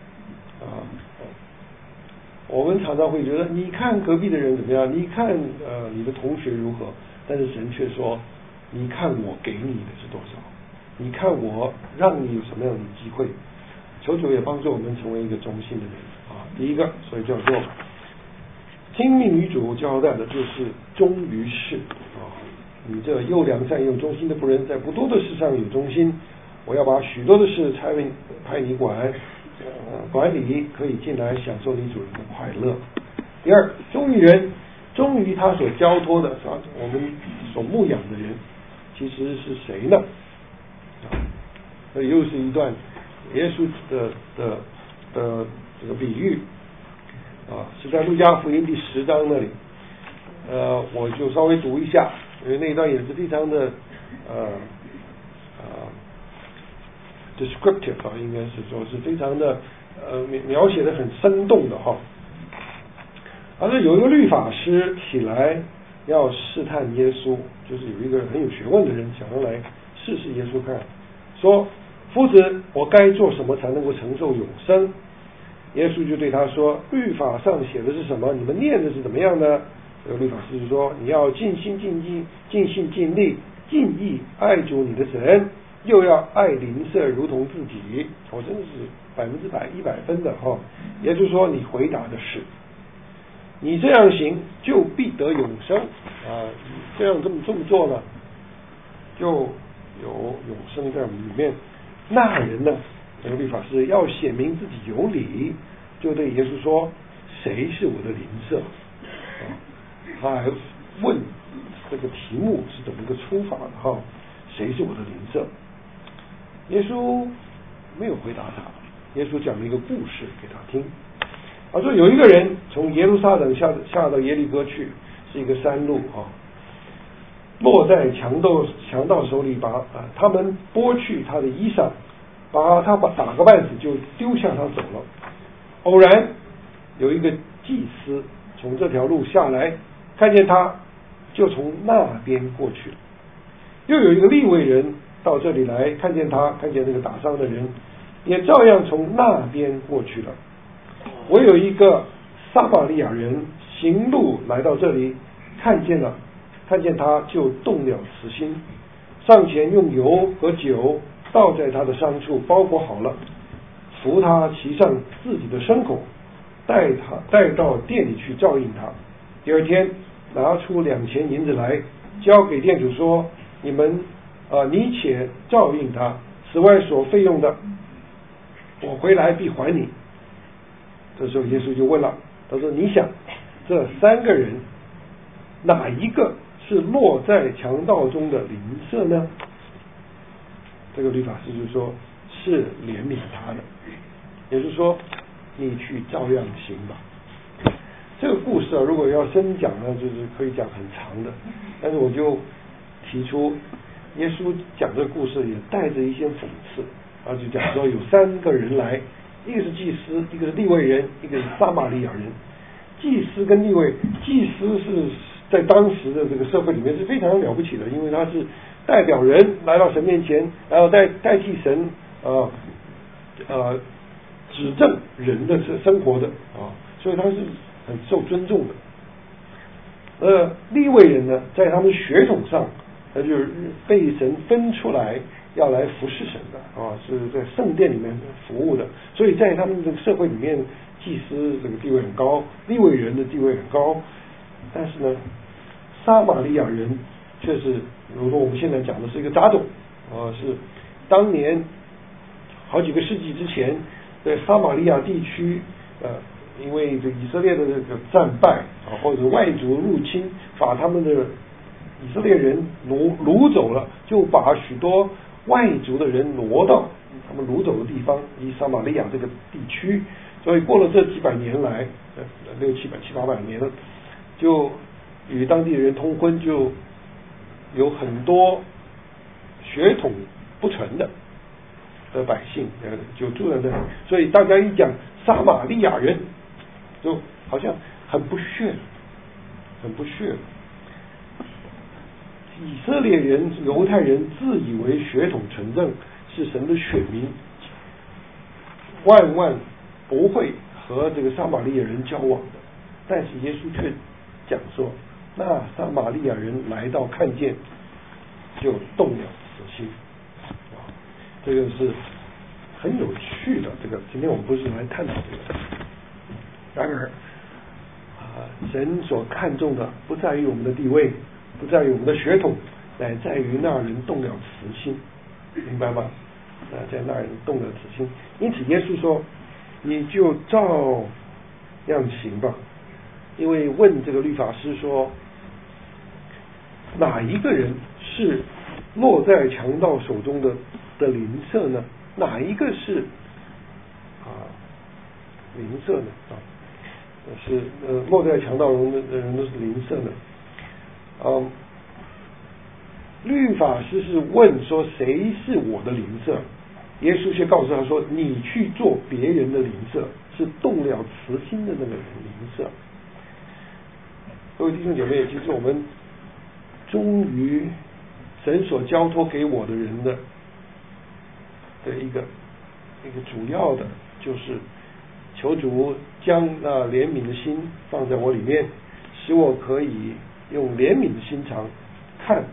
我们常常会觉得，你看隔壁的人怎么样，你看你的同学如何，但是神却说，你看我给你的是多少，你看我让你有什么样的机会。求主也帮助我们成为一个忠心的人第一个，所以叫做听命于主交代的就是忠于事啊！你这又良善又忠心的仆人，在不多的事上有忠心，我要把许多的事派你管理，可以进来享受你主人的快乐。第二，忠于人，忠于他所交托的，我们所牧养的人，其实是谁呢？又是一段耶稣的这个比喻是在路加福音第10章那里，我就稍微读一下，因为那一段也是非常的descriptive 应该是说是非常的描写的很生动的哈。而有一个律法师起来要试探耶稣，就是有一个很有学问的人想要来试试耶稣看，说：夫子，我该做什么才能够承受永生？耶稣就对他说：律法上写的是什么？你们念的是怎么样呢？律法师就说：你要尽心尽意尽心尽力尽意爱主你的神，又要爱邻舍如同自己。我真的是100%分的哈。耶稣说：你回答的是，你这样行就必得永生这样这么做呢，就有永生在我们里面。那人呢，这个律法师要显明自己有理，就对耶稣说：谁是我的邻舍？他还问这个题目是怎么个出法的哈？谁是我的邻舍？耶稣没有回答他，耶稣讲了一个故事给他听。他说有一个人从耶路撒冷下到耶利哥去，是一个山路落在强盗手里，把他们剥去他的衣裳，把他打个半死，就丢下他走了。偶然有一个祭司从这条路下来，看见他，就从那边过去了。又有一个利未人到这里来，看见他，看见那个打伤的人，也照样从那边过去了。我有一个撒玛利亚人行路来到这里，看见他就动了慈心，上前用油和酒倒在他的伤处，包裹好了，扶他骑上自己的牲口，带到店里去照应他。第二天拿出2000银子来，交给店主说：你且照应他，此外所费用的，我回来必还你。这时候耶稣就问了，他说：你想这3个人哪一个是落在强盗中的邻舍呢？这个律法师就说是怜悯他的。也就是说，你去照样行吧。这个故事如果要深讲呢，就是可以讲很长的，但是我就提出耶稣讲这个故事也带着一些讽刺就讲说有3个人来，一个是祭司，一个是利未人，一个是撒玛利亚人。祭司跟利未，祭司是在当时的这个社会里面是非常了不起的，因为他是代表人来到神面前，然后代替神指正人的生活的所以他是很受尊重的。利未人呢，在他们血统上，他就是被神分出来要来服侍神的是在圣殿里面服务的，所以在他们这个社会里面，祭司这个地位很高，利未人的地位很高。但是呢，撒玛利亚人却是，比如说我们现在讲的是一个杂种是当年好几个世纪之前，在撒玛利亚地区因为这以色列的这个战败或者外族入侵，把他们的以色列人掳走了，就把许多外族的人挪到他们掳走的地方，以撒玛利亚这个地区。所以过了这几百年来700-800年了，就与当地人通婚，就有很多血统不纯的百姓就住在这里。所以大家一讲撒玛利亚人，就好像很不屑。以色列人、犹太人自以为血统纯正，是神的选民，万不会和这个撒玛利亚人交往的。但是耶稣却讲说，那撒玛利亚人来到看见，就动了慈心。这个是很有趣的。这个今天我们不是来探讨这个，然而神所看重的不在于我们的地位，不在于我们的血统，乃在于那人动了慈心，明白吗？在那人动了慈心。因此耶稣说，你就照样行吧。因为问这个律法师说，哪一个人是落在强盗手中的邻舍呢？哪一个是邻舍呢？是落在强盗中的人都是邻舍呢？律法师是问说谁是我的邻舍，耶稣却告诉他说，你去做别人的邻舍，是动了慈心的那个人邻舍。各位弟兄姐妹，其实我们忠于神所交托给我的人的一个主要的就是求主将那怜悯的心放在我里面，使我可以用怜悯的心肠看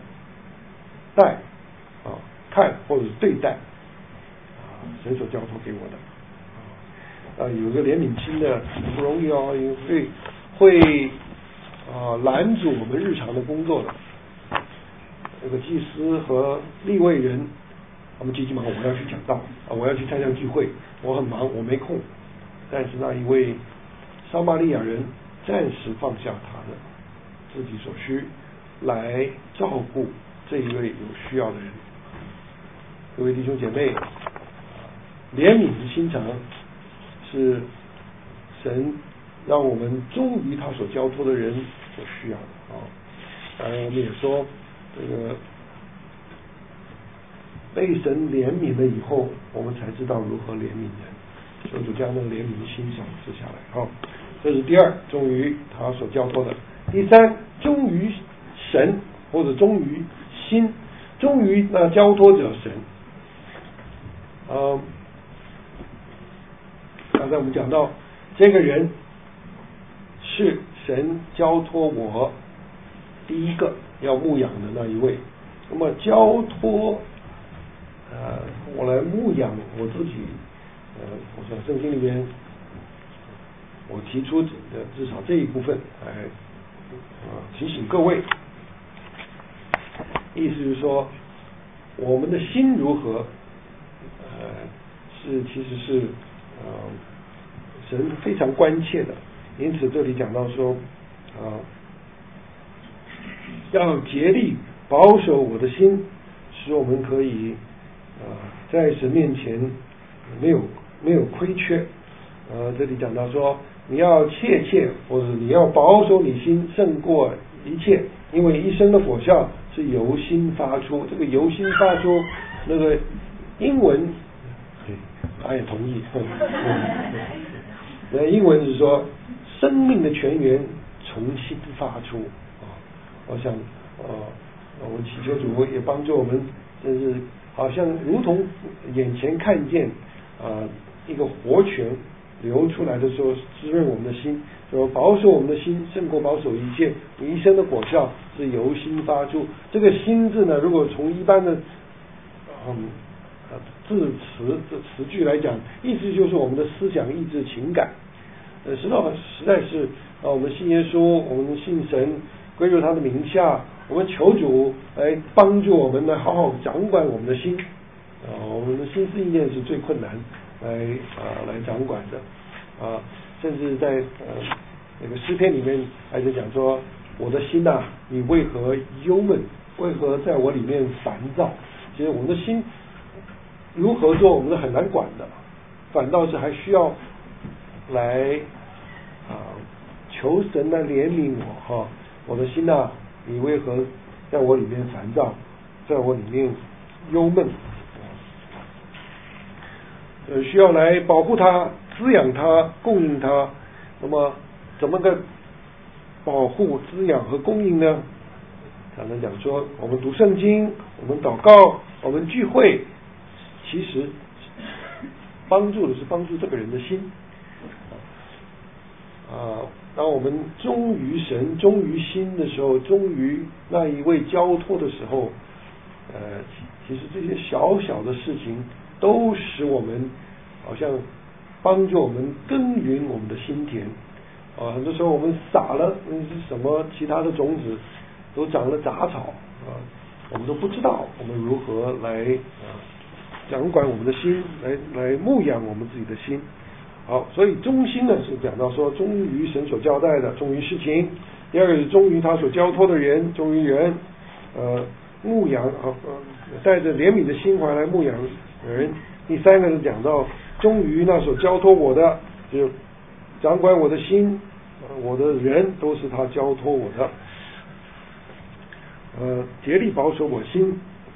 或者是对待神所交托给我的有个怜悯心的不容易哦，因为会拦阻我们日常的工作的。这个祭司和利未人，他们急急忙忙，我要去讲道我要去参加聚会，我很忙，我没空。但是那一位撒玛利亚人暂时放下他的自己所需，来照顾这一位有需要的人。各位弟兄姐妹，怜悯的心肠是神让我们忠于他所交托的人所需要的当然我们也说，这个被神怜悯了以后，我们才知道如何怜悯人。求主将那个怜悯的心赏赐下来。这是第二，忠于他所交托的。第三，忠于神或者忠于心，忠于那交托者神。刚才我们讲到，这个人是神交托我第一个要牧养的那一位。那么交托我来牧养我自己，我想圣经里面我提出至少这一部分来提醒各位，意思是说我们的心如何其实是神非常关切的。因此这里讲到说要竭力保守我的心，使我们可以在神面前没有亏缺。这里讲到说你要切切，或者你要保守你心胜过一切，因为一生的果效是由心发出。这个由心发出，那个英文他也同意那英文是说生命的泉源从心发出我想我祈求主也帮助我们，就是好像如同眼前看见一个活泉流出来的时候滋润我们的心，说保守我们的心胜过保守一切，你一生的果效是由心发出。这个心字呢，如果从一般的字词的词句来讲，意思就是我们的思想意志情感。实在是我们信耶稣，我们信神，归入他的名下，我们求主来帮助我们来好好掌管我们的心我们的心思意念是最困难来掌管的甚至在那个诗篇里面还是讲说，我的心你为何忧闷，为何在我里面烦躁。其实我们的心如何做我们是很难管的，反倒是还需要来求神来怜悯我我的心你为何在我里面烦躁，在我里面忧闷需要来保护它，滋养它，供应它。那么怎么个保护、滋养和供应呢？常常讲说，我们读圣经，我们祷告，我们聚会，其实帮助的是帮助这个人的心当我们忠于神、忠于心的时候，忠于那一位交托的时候其实这些小小的事情都使我们好像帮助我们耕耘我们的心田， 很多时候我们撒了什么其他的种子，都长了杂草我们都不知道我们如何来掌管我们的心，来牧养我们自己的心。好，所以忠心呢是讲到说忠于神所交代的，忠于事情。第二个是忠于他所交托的人，忠于人，牧养带着怜悯的心怀来牧养人。第三个是讲到忠于那所交托我的，就掌管我的心，我的人都是他交托我的。竭力保守我心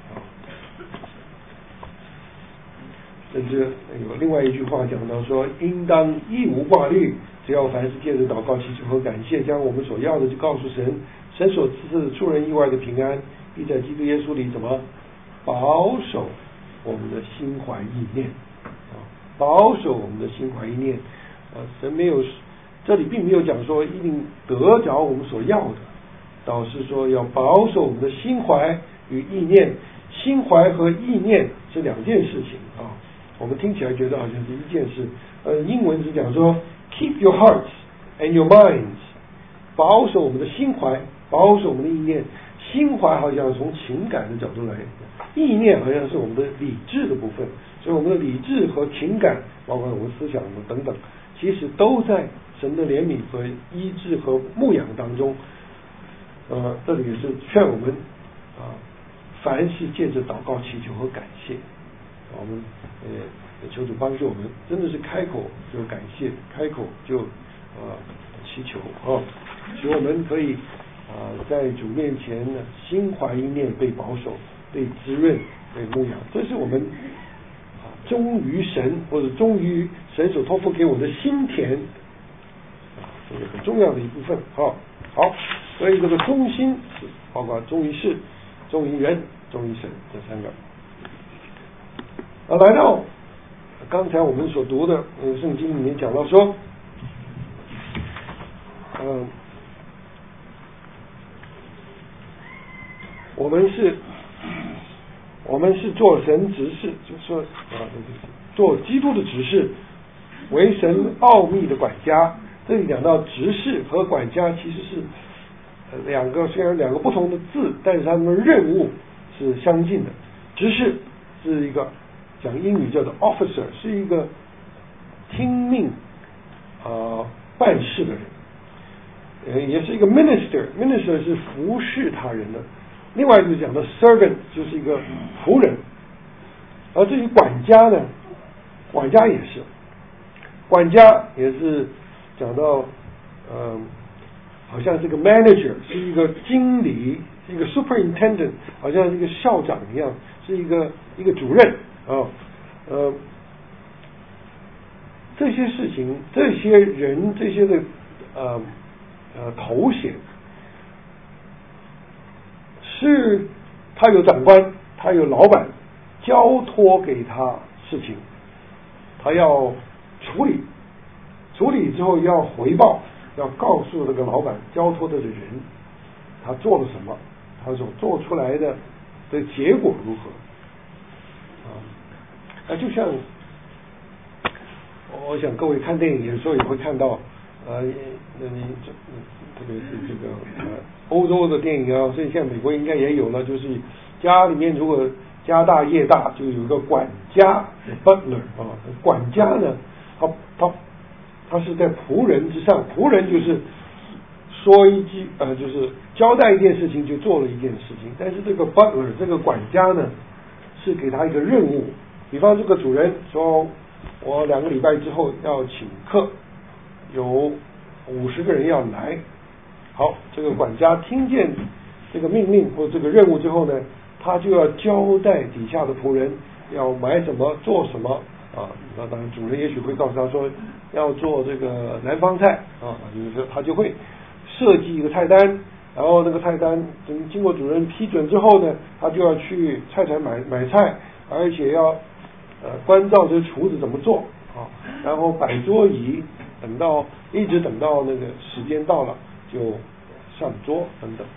甚至有另外一句话讲到说，应当一无挂虑，只要凡事借着祷告祈求和感谢，将我们所要的就告诉神，神所赐的出人意外的平安，必在基督耶稣里怎么保守我们的心怀意念保守我们的心怀意念神没有，这里并没有讲说一定得着我们所要的，倒是说要保守我们的心怀与意念。心怀和意念是两件事情我们听起来觉得好像是一件事。英文是讲说 keep your hearts and your minds， 保守我们的心怀，保守我们的意念。心怀好像从情感的角度来，意念好像是我们的理智的部分，所以我们的理智和情感，包括我们思想等等，其实都在神的怜悯和医治和牧养当中。这里也是劝我们凡事借着祷告祈求和感谢，我们求主帮助我们，真的是开口就感谢，开口就祈求使我们可以在主面前呢，心怀意念被保守，被滋润，被牧养。这是我们忠于神，或者忠于神所托付给我的心田这个很重要的一部分好，所以这个忠心是包括忠于事、忠于人、忠于神这三个。来到刚才我们所读的圣经里面讲到说我们是做神执事，就是说做基督的执事，为神奥秘的管家。这里讲到执事和管家其实是两个，虽然两个不同的字，但是他们的任务是相近的。执事是一个讲英语叫做 officer， 是一个听命办事的人，也是一个 minister 是服侍他人的。另外就是讲的 servant 就是一个仆人。而至于管家呢，管家也是讲到好像这个 manager 是一个经理，是一个 superintendent， 好像一个校长一样，是一个主任这些事情，这些人，这些的头衔是他有长官，他有老板交托给他事情，他要处理之后要回报，要告诉这个老板交托的人他做了什么，他所做出来的结果如何就像我想各位看电影有时候也会看到特别是这个欧洲的电影所以现在美国应该也有了，就是家里面如果家大业大，就有一个管家 butler 管家呢他是在仆人之上，仆人就是说一句就是交代一件事情就做了一件事情，但是这个 butler 这个管家呢是给他一个任务，比方这个主人说我2个礼拜之后要请客，有50个人要来，好，这个管家听见这个命令或这个任务之后呢，他就要交代底下的仆人要买什么做什么那当然主人也许会告诉他说要做这个南方菜就是他就会设计一个菜单，然后那个菜单经过主人批准之后呢，他就要去菜场买菜，而且要关照这个厨子怎么做然后摆桌椅，一直等到那个时间到了就上桌等等。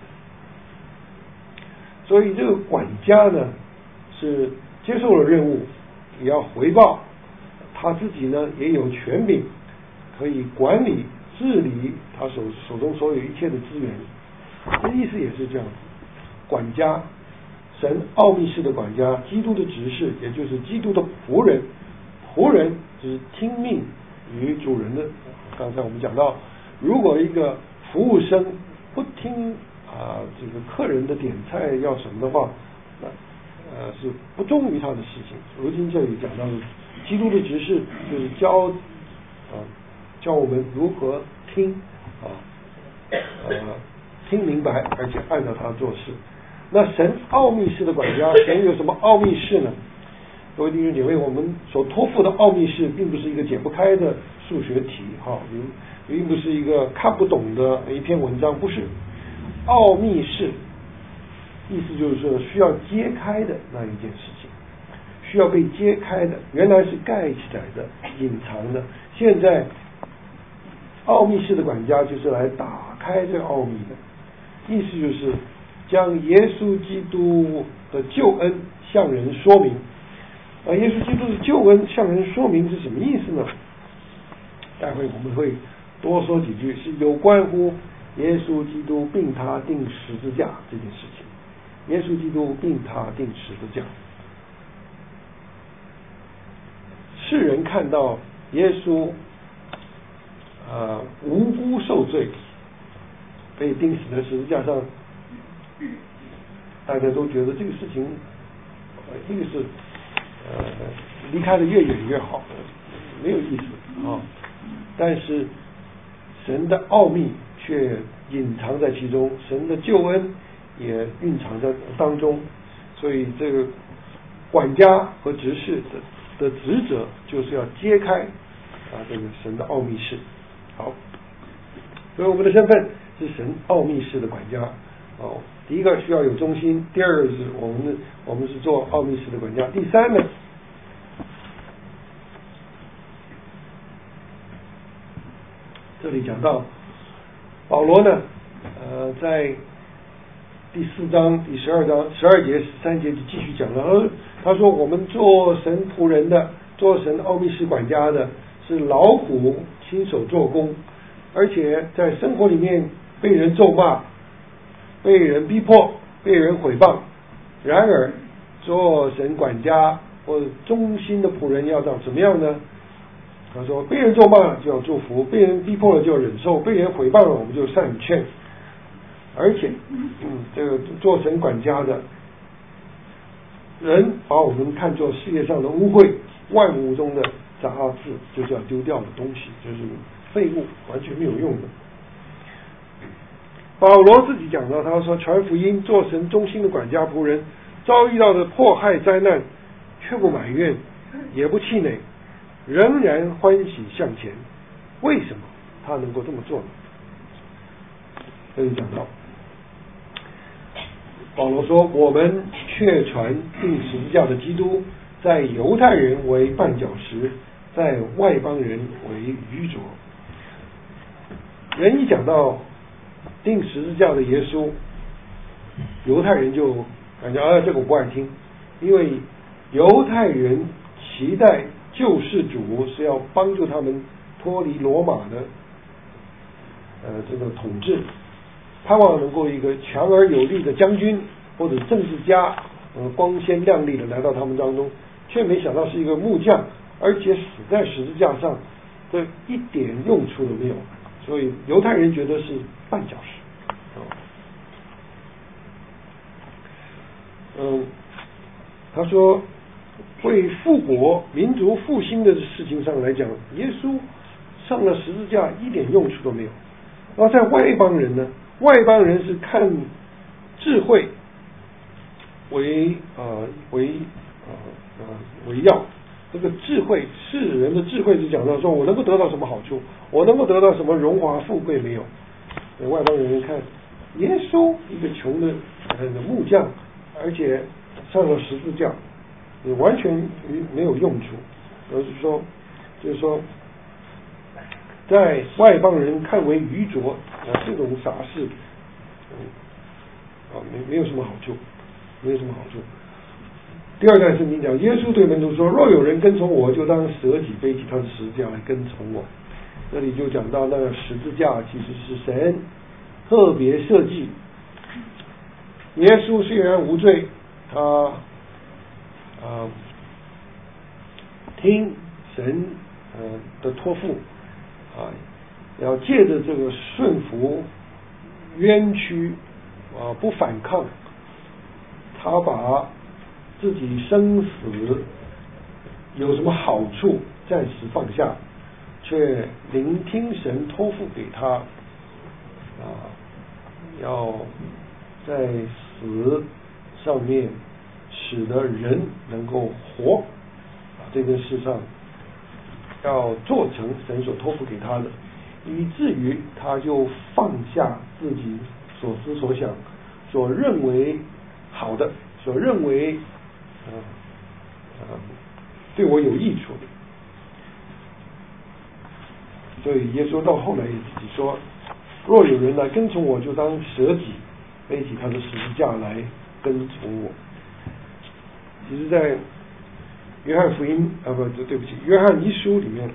所以这个管家呢是接受了任务也要回报，他自己呢也有权柄可以管理治理他手中所有一切的资源。这意思也是这样，管家，神奥秘式的管家，基督的执事，也就是基督的仆人。仆人就是听命于主人的。刚才我们讲到，如果一个服务生不听这个客人的点菜要什么的话，那是不忠于他的事情。如今这里讲到的基督的执事，就是教我们如何听听明白，而且按照他做事。那神奥秘式的管家，神有什么奥秘事呢？各位弟兄姐妹，我们所托付的奥秘事，并不是一个解不开的数学题，并不是一个看不懂的一篇文章，不是。奥秘事意思就是说需要揭开的那一件事情，需要被揭开的，原来是盖起来的、隐藏的，现在奥秘式的管家就是来打开这个奥秘的。意思就是将耶稣基督的救恩向人说明。耶稣基督的救恩向人说明是什么意思呢？待会我们会多说几句，是有关乎耶稣基督并他钉十字架这件事情。耶稣基督并他钉十字架，世人看到耶稣无辜受罪，被钉死在十字架上，大家都觉得这个事情这个是离开的越远越好，没有意思啊。但是神的奥秘却隐藏在其中，神的救恩也蕴藏在当中，所以这个管家和执事的职责就是要揭开这个神的奥秘事。好，所以我们的身份是神奥秘事的管家。第一个需要有忠心，第二个是我们是做奥秘事的管家。第三呢，这里讲到保罗呢在第4章第12章12节13节就继续讲了，他说我们做神仆人的，做神奥秘事管家的，是劳苦亲手做工，而且在生活里面被人咒骂，被人逼迫，被人毁谤。然而做神管家或忠心的仆人要长怎么样呢？他说被人咒骂就要祝福，被人逼迫了就要忍受，被人毁谤了我们就善劝。而且这个做神管家的人把我们看作世界上的污秽，万物中的杂质，就是要丢掉的东西，就是废物，完全没有用的。保罗自己讲到，他说传福音做神忠心的管家仆人，遭遇到的迫害灾难，却不埋怨，也不气馁，仍然欢喜向前。为什么他能够这么做呢？这里讲到保罗说，我们却传钉十字架的基督，在犹太人为绊脚石，在外邦人为愚拙。人一讲到钉十字架的耶稣，犹太人就感觉这个我不爱听，因为犹太人期待救世主是要帮助他们脱离罗马的这个统治，盼望能够一个强而有力的将军或者政治家光鲜亮丽的来到他们当中，却没想到是一个木匠，而且死在十字架上，这一点用处都没有。所以犹太人觉得是绊脚石。他说为复国民族复兴的事情上来讲，耶稣上了十字架一点用处都没有。然后在外邦人呢，外邦人是看智慧为要，这个智慧，世人的智慧是讲到说我能够得到什么好处，我能够得到什么荣华富贵没有。外邦人看耶稣一个穷的木匠，而且上了十字架，也完全没有用处。就是说在外邦人看为愚拙这种傻事没有什么好处，没有什么好处。第二段圣经讲，耶稣对门徒说，若有人跟从我，就当舍己背起他的十字架来跟从我。 这里就讲到那个十字架其实是神特别设计。耶稣虽然无罪，他听神的托付要借着这个顺服冤屈不反抗，他把自己生死有什么好处暂时放下，却聆听神托付给他要在死上面使得人能够活这个世上要做成神所托付给他的，以至于他就放下自己所思所想所认为好的，所认为对我有益处的。所以耶稣到后来也自己说，若有人来跟从我，就当舍己，背起他的十字架来跟从我。其实在约翰福音对不起，约翰一书里面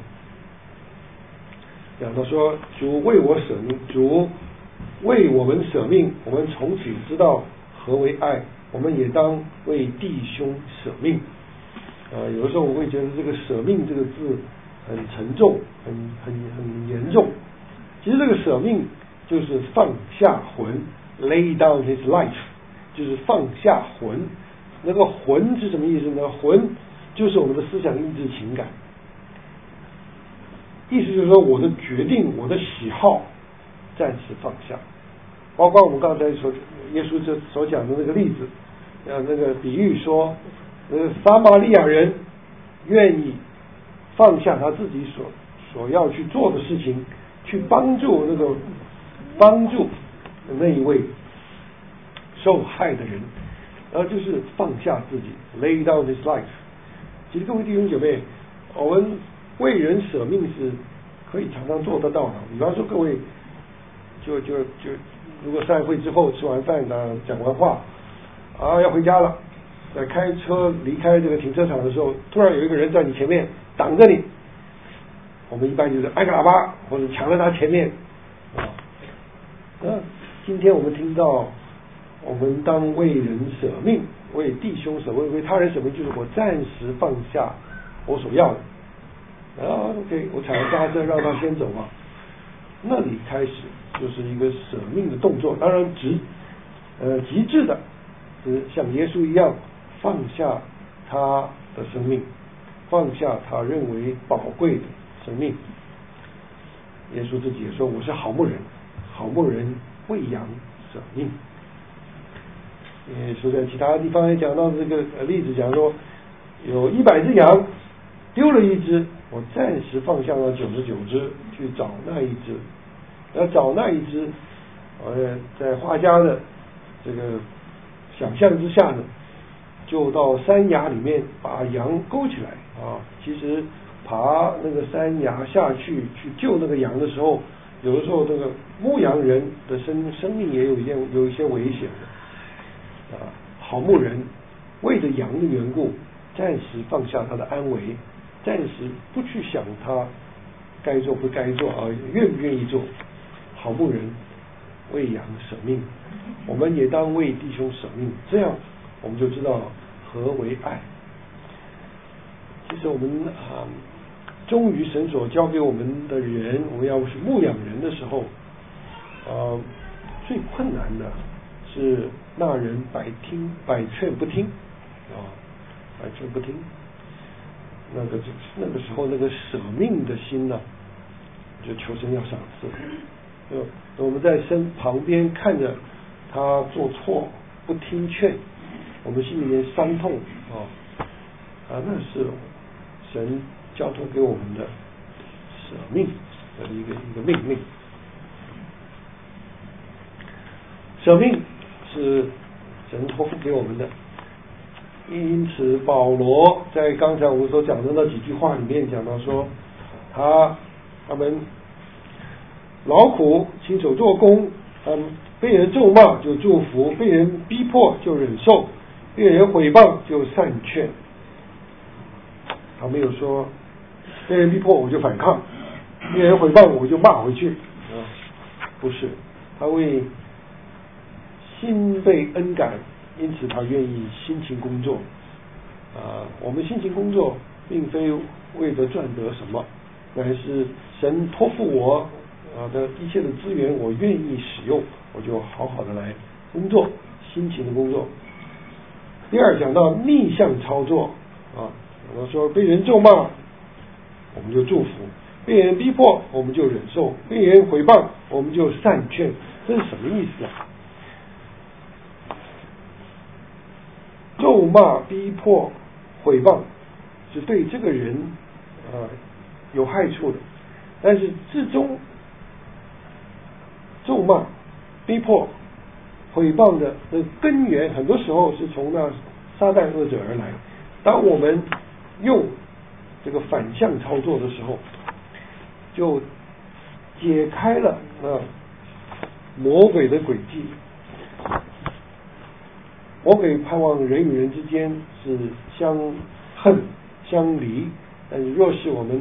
讲到说，主为我舍命，主为我们舍命，我们从此知道何为爱，我们也当为弟兄舍命。有的时候我会觉得这个舍命这个字很沉重，很严重。其实这个舍命就是放下魂 ，lay down his life， 就是放下魂。那个魂是什么意思呢？魂就是我们的思想、意志、情感。意思就是说，我的决定、我的喜好暂时放下。包括我们刚才耶稣所讲的那个例子，那个比喻说，撒玛利亚人愿意放下他自己所要去做的事情，去帮助那一位受害的人，然后就是放下自己 ，lay down his life。其实各位弟兄姐妹，我们为人舍命是可以常常做得到的。比方说各位就如果散会之后吃完饭讲完话要回家了，在开车离开这个停车场的时候，突然有一个人在你前面挡着你，我们一般就是按个喇叭或者抢在他前面今天我们听到我们当为人舍命，为弟兄舍命，为他人舍命，就是我暂时放下我所要的OK， 我踩了刹车让他先走那里开始就是一个舍命的动作。当然极致的是像耶稣一样放下他的生命，放下他认为宝贵的生命。耶稣自己也说，我是好牧人，好牧人为羊舍命。耶稣在其他地方也讲到这个例子，讲说有100只羊丢了一只，我暂时放下了99只去找那一只，要找那一只在画家的这个想象之下呢，就到山崖里面把羊勾起来其实爬那个山崖下去救那个羊的时候，有的时候这个牧羊人的生命也有一些危险的好牧人为着羊的缘故，暂时放下他的安危，暂时不去想他该做不该做愿不愿意做。好牧人为羊舍命，我们也当为弟兄舍命，这样我们就知道何为爱。其实我们忠于神所交给我们的人，我们要是牧养人的时候最困难的是那人百劝不听百劝不听。那个时候那个舍命的心呢，就求神要赏赐。我们在旁边看着他做错不听劝，我们心里面伤痛那是神交托给我们的舍命的一个命令。舍命是神托付给我们的，因此保罗在刚才我们所讲的那几句话里面讲到说，他们劳苦亲手做工，被人咒骂就祝福，被人逼迫就忍受，被人毁谤就善劝。他没有说被人逼迫我就反抗别人诽谤我就骂回去不是，他为心被恩感，因此他愿意辛勤工作我们辛勤工作并非为了赚得什么，乃是神托付我的一切的资源，我愿意使用，我就好好的来工作，辛勤的工作。第二讲到逆向操作我说被人咒骂我们就祝福，被人逼迫我们就忍受，被人毁谤我们就善劝，这是什么意思咒骂、逼迫、毁谤是对这个人有害处的，但是至终咒骂、逼迫、毁谤的根源很多时候是从那撒旦恶者而来。当我们用这个反向操作的时候，就解开了魔鬼的诡计。魔鬼盼望人与人之间是相恨相离，但是若是我们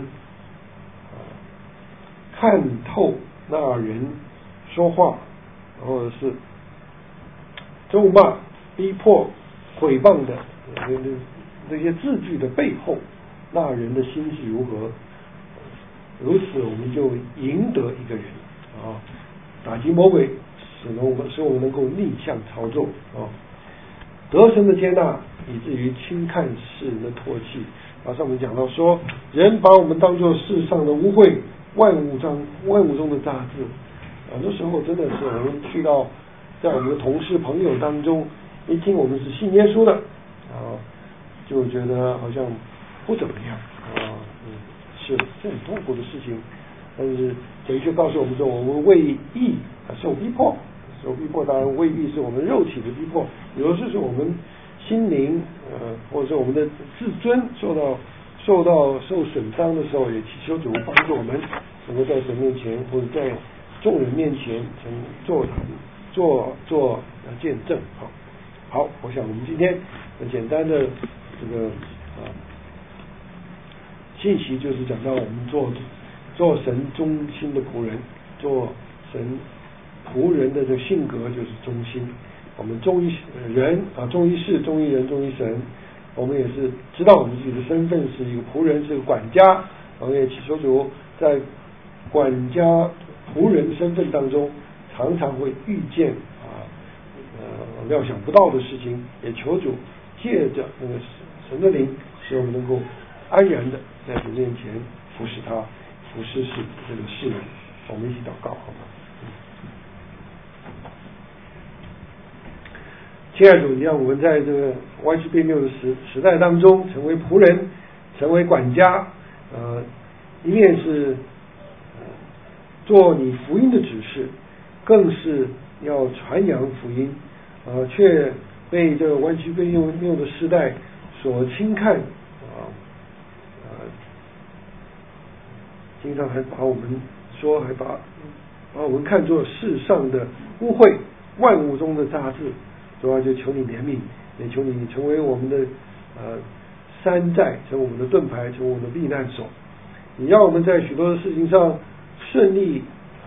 看透那人说话或者是咒骂、逼迫、毁谤的这些字句的背后，那人的心是如何，如此我们就赢得一个人打击魔鬼，使我们能够逆向操作得神的接纳，以至于轻看世人的唾弃。上我们讲到说，人把我们当作世上的污秽，万物中的杂质。很多时候真的是我们去到在我们的同事朋友当中，一听我们是信耶稣的就觉得好像不怎么样是很痛苦的事情。但是神却告诉我们说，我们为义受逼迫，当然未必是我们肉体的逼迫，有的是我们心灵或者是我们的自尊受损伤的时候，也祈求主帮助我们能够在神面前或者在众人面前做见证。好，我想我们今天很简单的这个信息就是讲到我们做神忠心的仆人，做神仆人的这个性格就是忠心。我们忠于人忠于事，忠于人，忠于神。我们也是知道我们自己的身份是一个仆人，是个管家。我们也祈求主在管家仆人的身份当中，常常会遇见料想不到的事情，也求主借着那个神的灵，使我们能够安然的在主面前服侍他，服侍这个世人。我们一起祷告，好吗？亲爱的主，你让我们在这个歪曲别谬的时代当中，成为仆人，成为管家，一面是做你福音的指示，更是要传扬福音，却被这个歪曲别谬的时代所轻看，经常还把我们看作世上的污秽，万物中的杂质。主要就求你怜悯，也求你成为我们的山寨，成为我们的盾牌，成为我们的避难所。你让我们在许多的事情上顺利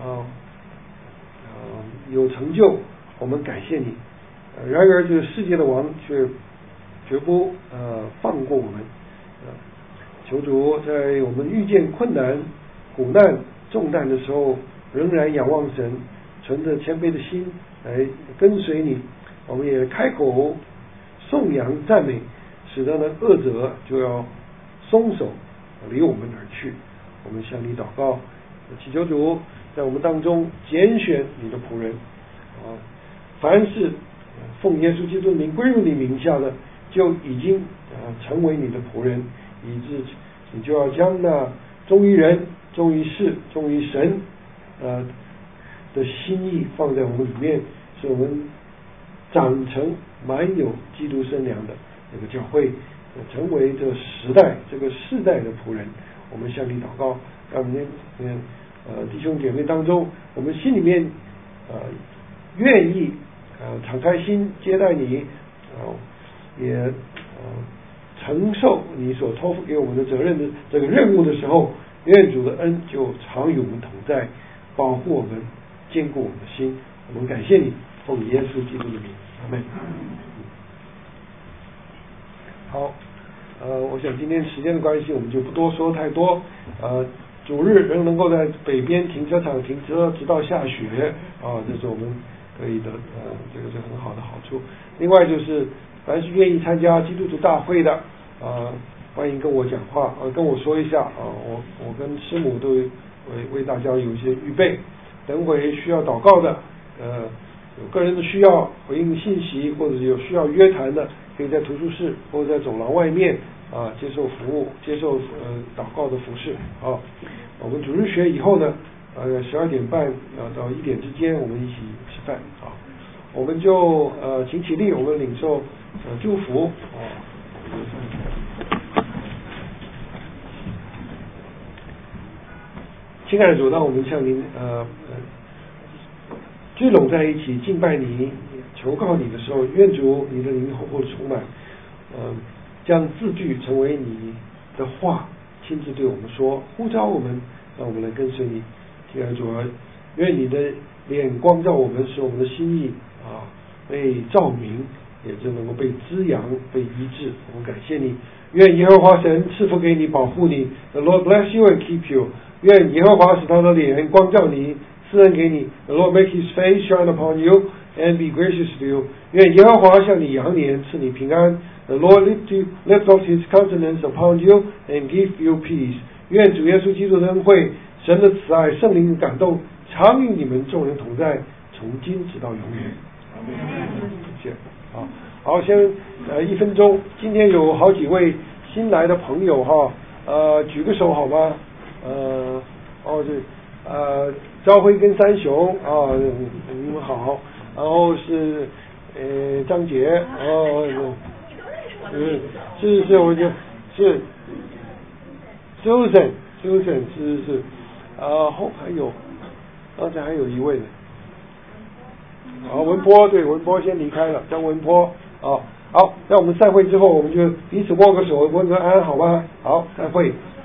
有成就，我们感谢你。然而这个世界的王却绝不放过我们。求主在我们遇见困难、苦难、重担的时候，仍然仰望神，存着谦卑的心来跟随你。我们也开口颂扬赞美，使得呢恶者就要松手离我们而去。我们向你祷告，祈求主在我们当中拣选你的仆人凡是奉耶稣基督的名归入你名下的，就已经成为你的仆人，以致你就要将那忠于人、忠于事、忠于神的心意放在我们里面，使我们长成满有基督身量的这个教会，成为这个世代的仆人。我们向你祷告，让我们弟兄姐妹当中，我们心里面愿意敞开心接待你，也承受你所托付给我们的责任的这个任务的时候， 愿主的恩就常与我们同在，保护我们，坚固我们的心。我们感谢你，奉耶稣基督的名，阿们。好，我想今天时间的关系，我们就不多说太多。主日仍能够在北边停车场停车，直到下雪这是我们可以的，这个是很好的好处。另外就是，凡是愿意参加基督徒大会的，欢迎跟我讲话，跟我说一下我跟师母都为大家有一些预备。等会需要祷告的，有个人的需要回应信息，或者有需要约谈的，可以在图书室或者在走廊外面接受服务，接受祷告的服事我们主日学以后呢，12点半到1点之间，我们一起吃饭我们就请起立，我们领受祝福亲爱的主，让我们向您聚拢在一起敬拜你，求告你的时候，愿主你的灵厚厚的充满，将字句成为你的话，亲自对我们说，呼召我们，让我们来跟随你。亲爱的主愿你的脸光照我们，使我们的心意被照明，也就能够被滋养，被医治。我们感谢你，愿耶和华神赐福给你，保护你。The Lord bless you and keep you。愿耶和华使他的脸光照你，赐恩给你。The Lord make His face shine upon you and be gracious to you。愿耶和华向你扬脸，赐你平安。The Lord lift up His countenance upon you and give you peace。愿主耶稣基督的恩惠、神的慈爱、圣灵的感动，常与你们众人同在，从今直到永远。谢谢。好，先1分钟。今天有好几位新来的朋友举个手好吗？朝辉跟三雄你们好。然后是张杰是我就是Susan 是还有刚才还有一位呢。文波，对，文波先离开了，张文波好，那我们散会之后，我们就彼此握个手，问个安，好吧？好，散会。